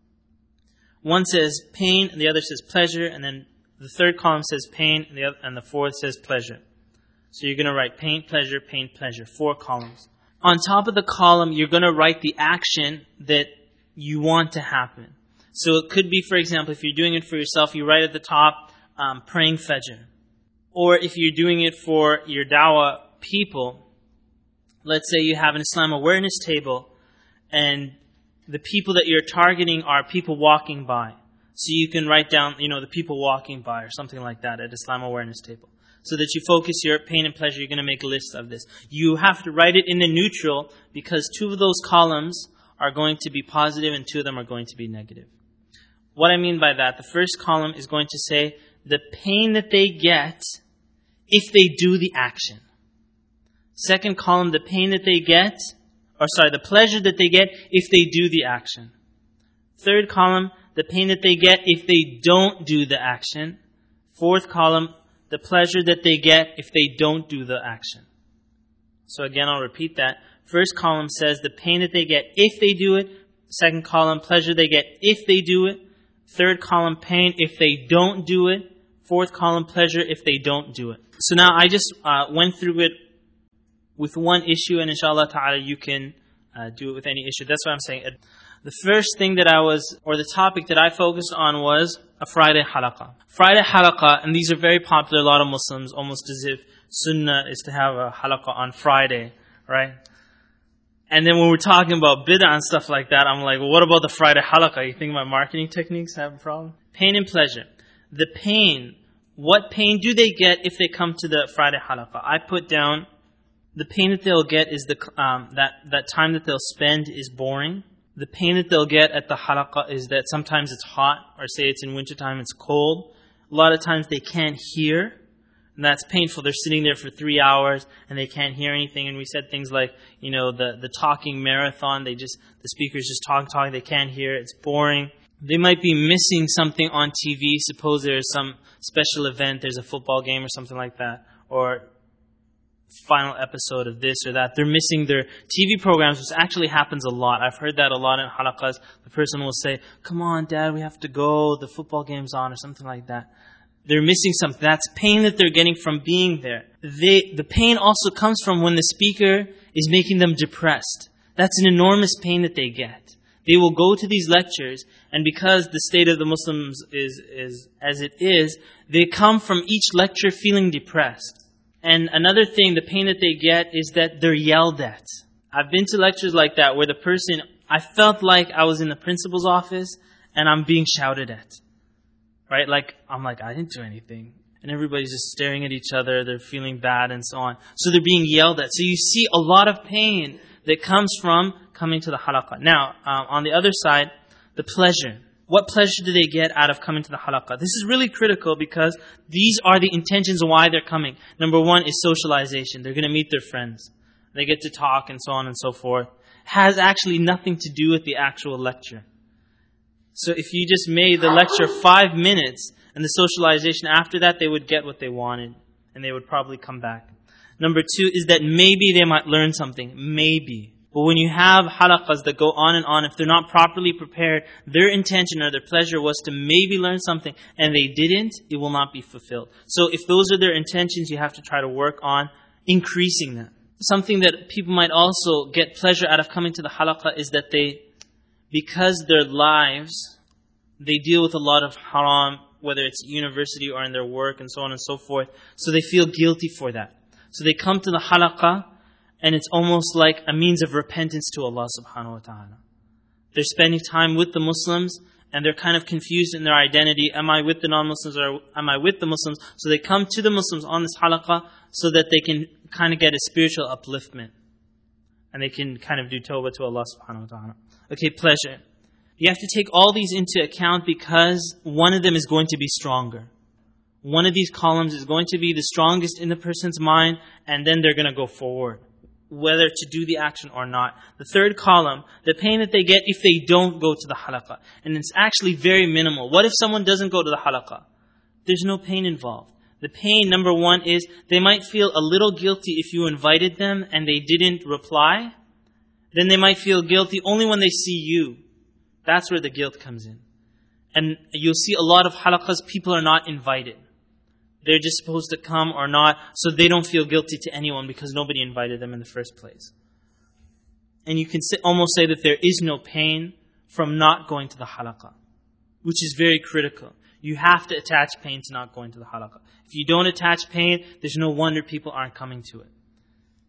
One says pain, and the other says pleasure, and then the third column says pain, and the other, and the fourth says pleasure. So you're going to write pain, pleasure, pain, pleasure. Four columns. On top of the column, you're going to write the action that you want to happen. So it could be, for example, if you're doing it for yourself, you write at the top, um, praying Fajr. Or if you're doing it for your da'wah people, let's say you have an Islam awareness table, and the people that you're targeting are people walking by. So you can write down, you know, the people walking by or something like that at Islam awareness table. So that you focus your pain and pleasure, you're going to make a list of this. You have to write it in the neutral because two of those columns are going to be positive and two of them are going to be negative. What I mean by that, the first column is going to say the pain that they get if they do the action. Second column, the pain that they get, or sorry, the pleasure that they get if they do the action. Third column, the pain that they get if they don't do the action. Fourth column, the pleasure that they get if they don't do the action. So again, I'll repeat that. First column says the pain that they get if they do it. Second column, pleasure they get if they do it. Third column, pain if they don't do it. Fourth column, pleasure if they don't do it. So now I just uh, went through it with one issue, and inshallah ta'ala you can uh, do it with any issue. That's what I'm saying. The first thing that I was, or the topic that I focused on was a Friday halaqah. Friday halaqah, and these are very popular, a lot of Muslims, almost as if sunnah is to have a halaqah on Friday, right? And then when we're talking about bid'ah and stuff like that, I'm like, well, what about the Friday halaqah? You think my marketing techniques have a problem? Pain and pleasure. The pain, what pain do they get if they come to the Friday halaqah? I put down the pain that they'll get is the um, that, that time that they'll spend is boring. The pain that they'll get at the halaqah is that sometimes it's hot, or say it's in wintertime, it's cold. A lot of times they can't hear, and that's painful. They're sitting there for three hours and they can't hear anything. And we said things like, you know, the, the talking marathon, they just, the speakers just talk, talk, they can't hear, it's boring. They might be missing something on T V. Suppose there's some special event, there's a football game or something like that, or final episode of this or that. They're missing their T V programs, which actually happens a lot. I've heard that a lot in halaqas. The person will say, come on, Dad, we have to go, the football game's on, or something like that. They're missing something. That's pain that they're getting from being there. They, the pain also comes from when the speaker is making them depressed. That's an enormous pain that they get. They will go to these lectures, and because the state of the Muslims is, is as it is, they come from each lecture feeling depressed. And another thing, the pain that they get is that they're yelled at. I've been to lectures like that where the person, I felt like I was in the principal's office and I'm being shouted at. Right? Like, I'm like, I didn't do anything. And everybody's just staring at each other, they're feeling bad and so on. So they're being yelled at. So you see a lot of pain that comes from coming to the halaqah. Now, um, on the other side, the pleasure. What pleasure do they get out of coming to the halaqah? This is really critical because these are the intentions of why they're coming. Number one is socialization. They're going to meet their friends. They get to talk and so on and so forth. Has actually nothing to do with the actual lecture. So if you just made the lecture five minutes and the socialization after that, they would get what they wanted and they would probably come back. Number two is that maybe they might learn something. Maybe. But when you have halaqas that go on and on, if they're not properly prepared, their intention or their pleasure was to maybe learn something and they didn't, it will not be fulfilled. So if those are their intentions, you have to try to work on increasing that. Something that people might also get pleasure out of coming to the halaqah is that they, because their lives, they deal with a lot of haram, whether it's at university or in their work and so on and so forth. So they feel guilty for that. So they come to the halaqah, and it's almost like a means of repentance to Allah subhanahu wa ta'ala. They're spending time with the Muslims, and they're kind of confused in their identity. Am I with the non-Muslims or am I with the Muslims? So they come to the Muslims on this halaqah so that they can kind of get a spiritual upliftment. And they can kind of do tawbah to Allah subhanahu wa ta'ala. Okay, pleasure. You have to take all these into account because one of them is going to be stronger. One of these columns is going to be the strongest in the person's mind, and then they're going to go forward, whether to do the action or not. The third column, the pain that they get if they don't go to the halaqah. And it's actually very minimal. What if someone doesn't go to the halaqah? There's no pain involved. The pain, number one, is they might feel a little guilty if you invited them and they didn't reply. Then they might feel guilty only when they see you. That's where the guilt comes in. And you'll see a lot of halaqahs, people are not invited. They're just supposed to come or not, so they don't feel guilty to anyone because nobody invited them in the first place. And you can say, almost say that there is no pain from not going to the halaqah, which is very critical. You have to attach pain to not going to the halaqah. If you don't attach pain, there's no wonder people aren't coming to it.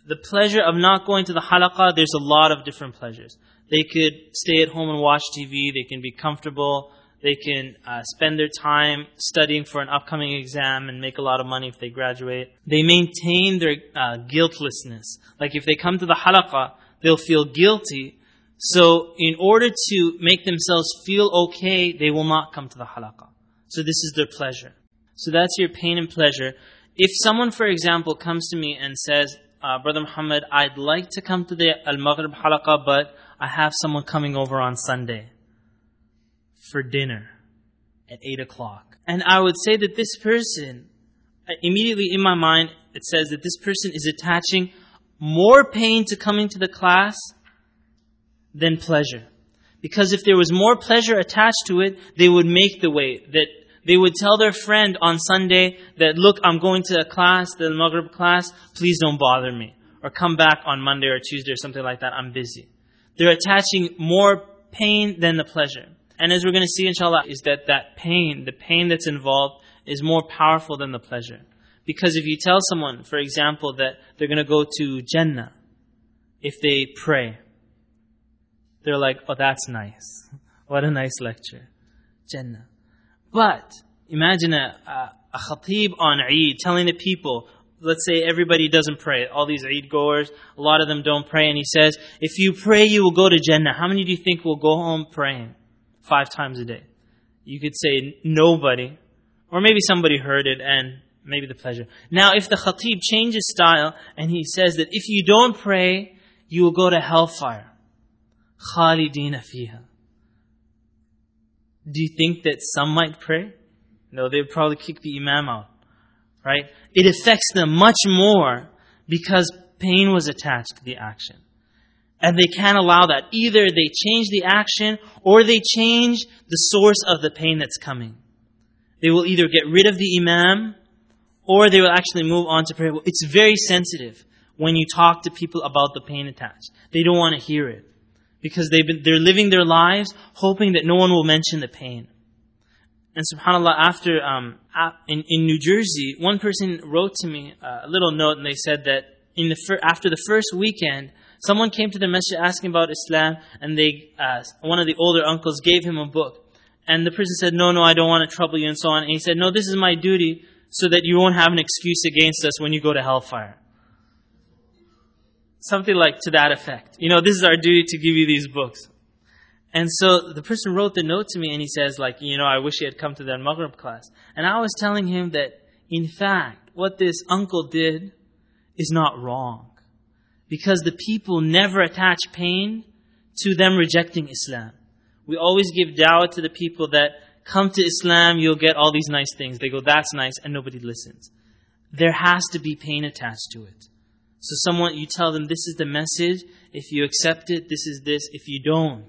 the pleasure of not going to the halaqah, there's a lot of different pleasures. They could stay at home and watch T V. They can be comfortable. They can uh, spend their time studying for an upcoming exam and make a lot of money if they graduate. They maintain their uh, guiltlessness. Like if they come to the halaqah, they'll feel guilty. So in order to make themselves feel okay, they will not come to the halaqah. So this is their pleasure. So that's your pain and pleasure. If someone, for example, comes to me and says, uh, Brother Muhammad, I'd like to come to the Al-Maghrib halaqah, but I have someone coming over on Sunday for dinner at eight o'clock. And I would say that this person, immediately in my mind, it says that this person is attaching more pain to coming to the class than pleasure. Because if there was more pleasure attached to it, they would make the way. That they would tell their friend on Sunday that, look, I'm going to a class, the Maghrib class, please don't bother me. Or come back on Monday or Tuesday or something like that, I'm busy. They're attaching more pain than the pleasure. And as we're going to see, inshallah, is that that pain, the pain that's involved, is more powerful than the pleasure. Because if you tell someone, for example, that they're going to go to Jannah if they pray, they're like, oh, that's nice. What a nice lecture. Jannah. But imagine a, a, a khatib on Eid telling the people, let's say everybody doesn't pray. All these Eid goers, a lot of them don't pray. And he says, if you pray, you will go to Jannah. How many do you think will go home praying five times a day? You could say nobody. Or maybe somebody heard it and maybe the pleasure. Now, if the khatib changes style and he says that if you don't pray, you will go to hellfire. Khalidina fiha. Do you think that some might pray? No, they would probably kick the imam out. Right? It affects them much more because pain was attached to the action. And they can't allow that. Either they change the action or they change the source of the pain that's coming. They will either get rid of the imam or they will actually move on to prayer. It's very sensitive when you talk to people about the pain attached. They don't want to hear it because they've been, they're living their lives hoping that no one will mention the pain. And subhanAllah, after um, in, in New Jersey, one person wrote to me uh, a little note and they said that in the fir- after the first weekend, someone came to the masjid asking about Islam and they uh, one of the older uncles gave him a book. And the person said, no, no, I don't want to trouble you and so on. And he said, no, this is my duty so that you won't have an excuse against us when you go to hellfire. Something like to that effect. You know, this is our duty to give you these books. And so the person wrote the note to me and he says, like, you know, I wish he had come to that Maghrib class. And I was telling him that, in fact, what this uncle did is not wrong. Because the people never attach pain to them rejecting Islam. We always give da'wah to the people that come to Islam, you'll get all these nice things. They go, that's nice, and nobody listens. There has to be pain attached to it. So someone, you tell them, this is the message. If you accept it, this is this. If you don't,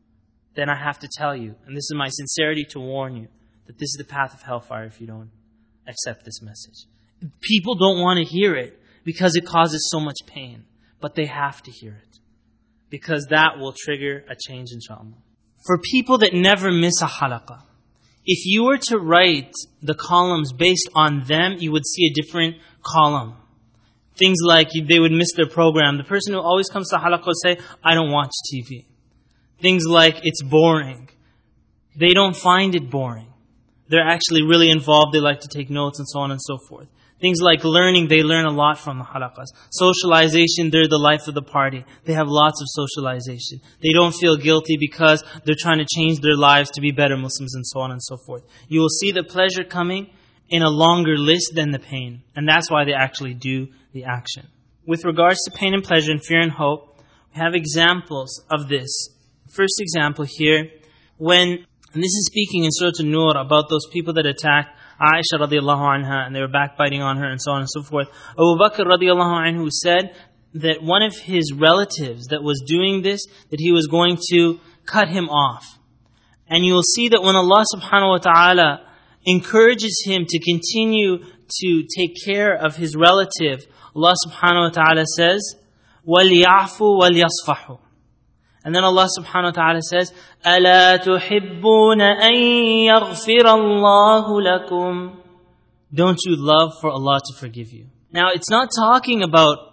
then I have to tell you, and this is my sincerity to warn you, that this is the path of hellfire if you don't accept this message. People don't want to hear it because it causes so much pain. But they have to hear it. Because that will trigger a change, inshallah. For people that never miss a halaqah, if you were to write the columns based on them, you would see a different column. Things like they would miss their program. The person who always comes to halaqah will say, I don't watch T V. Things like it's boring. They don't find it boring. They're actually really involved. They like to take notes and so on and so forth. Things like learning, they learn a lot from the halaqas. Socialization, they're the life of the party. They have lots of socialization. They don't feel guilty because they're trying to change their lives to be better Muslims and so on and so forth. You will see the pleasure coming in a longer list than the pain. And that's why they actually do the action. With regards to pain and pleasure and fear and hope, we have examples of this. First example here, when, and this is speaking in Surah An-Nur about those people that attacked Aisha radiallahu anha, and they were backbiting on her and so on and so forth. Abu Bakr radiallahu anhu said that one of his relatives that was doing this, that he was going to cut him off. And you will see that when Allah subhanahu wa ta'ala encourages him to continue to take care of his relative, Allah subhanahu wa ta'ala says, وَلْيَعْفُوا وَلْيَصْفَحُوا. And then Allah subhanahu wa ta'ala says, أَلَا تُحِبُّونَ أَن يَغْفِرَ اللَّهُ لَكُمْ. Don't you love for Allah to forgive you? Now, it's not talking about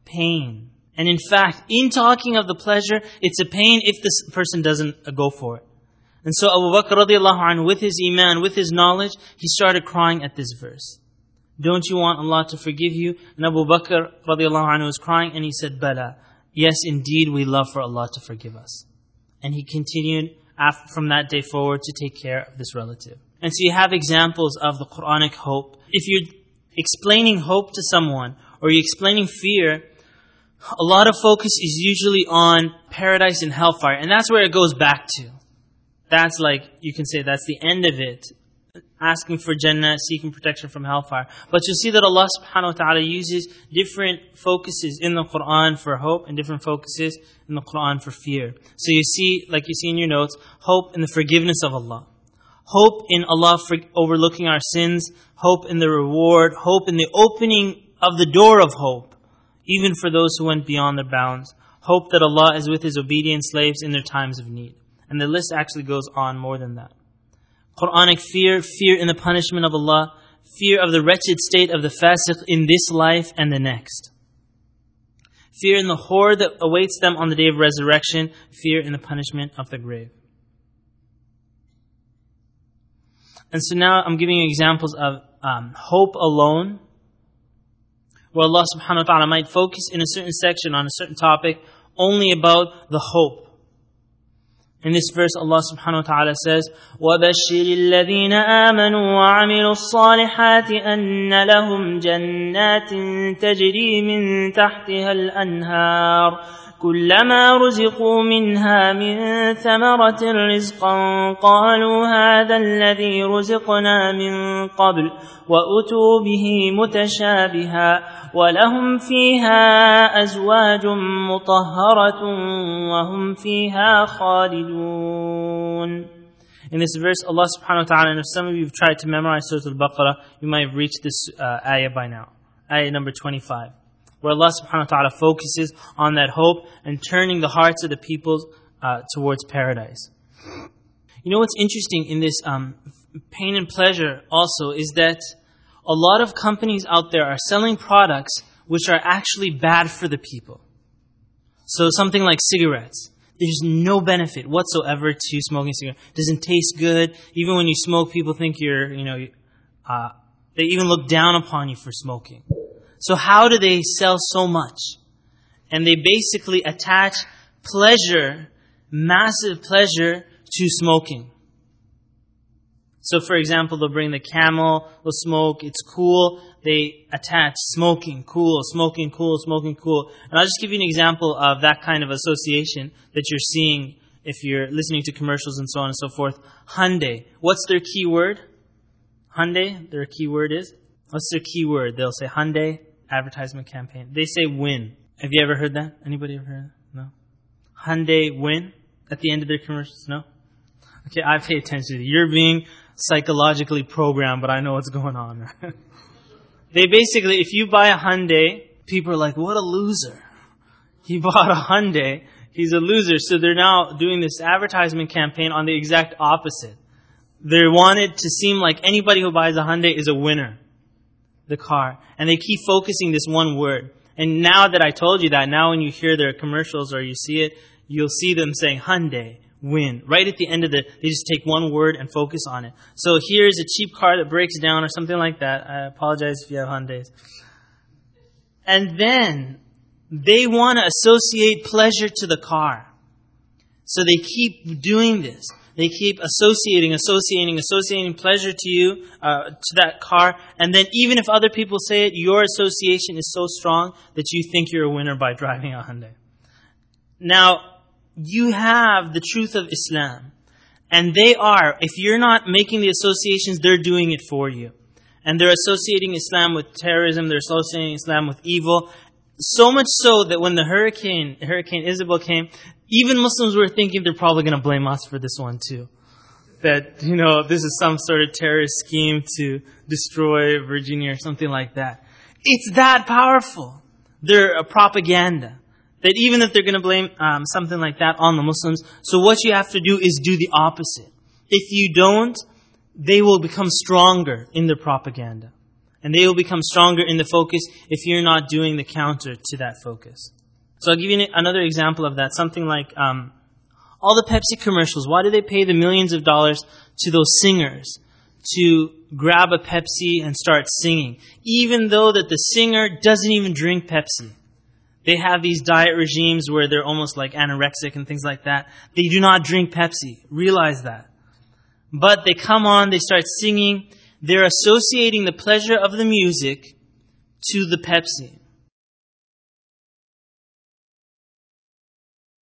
pain. And in fact, in talking of the pleasure, it's a pain if this person doesn't go for it. And so Abu Bakr radiallahu anhu, with his iman, with his knowledge, he started crying at this verse. Don't you want Allah to forgive you? And Abu Bakr radiallahu anhu was crying and he said, Bala, yes, indeed we love for Allah to forgive us. And he continued after, from that day forward to take care of this relative. And so you have examples of the Quranic hope. If you're explaining hope to someone or you're explaining fear, a lot of focus is usually on paradise and hellfire. And that's where it goes back to. That's like, you can say that's the end of it. Asking for Jannah, seeking protection from hellfire. But you'll see that Allah subhanahu wa ta'ala uses different focuses in the Quran for hope and different focuses in the Quran for fear. So you see, like you see in your notes, hope in the forgiveness of Allah. Hope in Allah for overlooking our sins. Hope in the reward. Hope in the opening of the door of hope, even for those who went beyond their bounds. Hope that Allah is with His obedient slaves in their times of need. And the list actually goes on more than that. Quranic fear, fear in the punishment of Allah, fear of the wretched state of the fasiq in this life and the next. Fear in the horror that awaits them on the day of resurrection, fear in the punishment of the grave. And so now I'm giving you examples of um, hope alone, where Allah subhanahu wa ta'ala might focus in a certain section on a certain topic only about the hope. In this verse, Allah subhanahu wa ta'ala says, وَبَشِّرِ الَّذِينَ آمَنُوا وَعَمِلُوا الصَّالِحَاتِ أَنَّ لَهُمْ جَنَّاتٍ تَجْرِي مِنْ تَحْتِهَا الْأَنْهَارُ كُلَّمَا رُزِقُوا مِنْهَا مِنْ ثَمَرَةٍ رِزْقًا قَالُوا هَذَا الَّذِي رُزِقْنَا مِنْ قَبْلُ وَأُتُوا بِهِ مُتَشَابِهًا وَلَهُمْ فِيهَا أَزْوَاجٌ مُطَهَّرَةٌ وَهُمْ فِيهَا خَالِدُونَ. In this verse, Allah subhanahu wa ta'ala, and if some of you have tried to memorize Surah Al-Baqarah, you might have reached this uh, ayah by now. Ayah number twenty-five. Where Allah subhanahu wa ta'ala focuses on that hope and turning the hearts of the people uh, towards paradise. You know what's interesting in this um, pain and pleasure also is that a lot of companies out there are selling products which are actually bad for the people. So something like cigarettes. There's no benefit whatsoever to smoking cigarettes. It doesn't taste good. Even when you smoke, people think you're, you know, uh, they even look down upon you for smoking. So how do they sell so much? And they basically attach pleasure, massive pleasure, to smoking. So for example, they'll bring the Camel, they'll smoke, it's cool. They attach smoking, cool, smoking, cool, smoking, cool. And I'll just give you an example of that kind of association that you're seeing if you're listening to commercials and so on and so forth. Hyundai. What's their key word? Hyundai, their key word is? What's their key word? They'll say Hyundai advertisement campaign. They say win. Have you ever heard that? Anybody ever heard that? No? Hyundai win at the end of their commercials? No? Okay, I pay attention to you. You're being psychologically programmed, but I know what's going on. They basically, if you buy a Hyundai, people are like, what a loser. He bought a Hyundai. He's a loser. So they're now doing this advertisement campaign on the exact opposite. They want it to seem like anybody who buys a Hyundai is a winner. The car. And they keep focusing this one word. And now that I told you that, now when you hear their commercials or you see it, you'll see them saying Hyundai, win. Right at the end of the, they just take one word and focus on it. So here's a cheap car that breaks down or something like that. I apologize if you have Hyundais. And then they want to associate pleasure to the car. So they keep doing this. They keep associating, associating, associating pleasure to you, uh, to that car. And then even if other people say it, your association is so strong that you think you're a winner by driving a Hyundai. Now, you have the truth of Islam. And they are, if you're not making the associations, they're doing it for you. And they're associating Islam with terrorism, they're associating Islam with evil. So much so that when the hurricane, Hurricane Isabel came, even Muslims were thinking they're probably going to blame us for this one too. That, you know, this is some sort of terrorist scheme to destroy Virginia or something like that. It's that powerful. They're a propaganda. That even if they're going to blame um, something like that on the Muslims, so what you have to do is do the opposite. If you don't, they will become stronger in their propaganda. And they will become stronger in the focus if you're not doing the counter to that focus. So I'll give you another example of that. Something like um, all the Pepsi commercials. Why do they pay the millions of dollars to those singers to grab a Pepsi and start singing, even though that the singer doesn't even drink Pepsi? They have these diet regimes where they're almost like anorexic and things like that. They do not drink Pepsi. Realize that. But they come on, they start singing. They're associating the pleasure of the music to the Pepsi.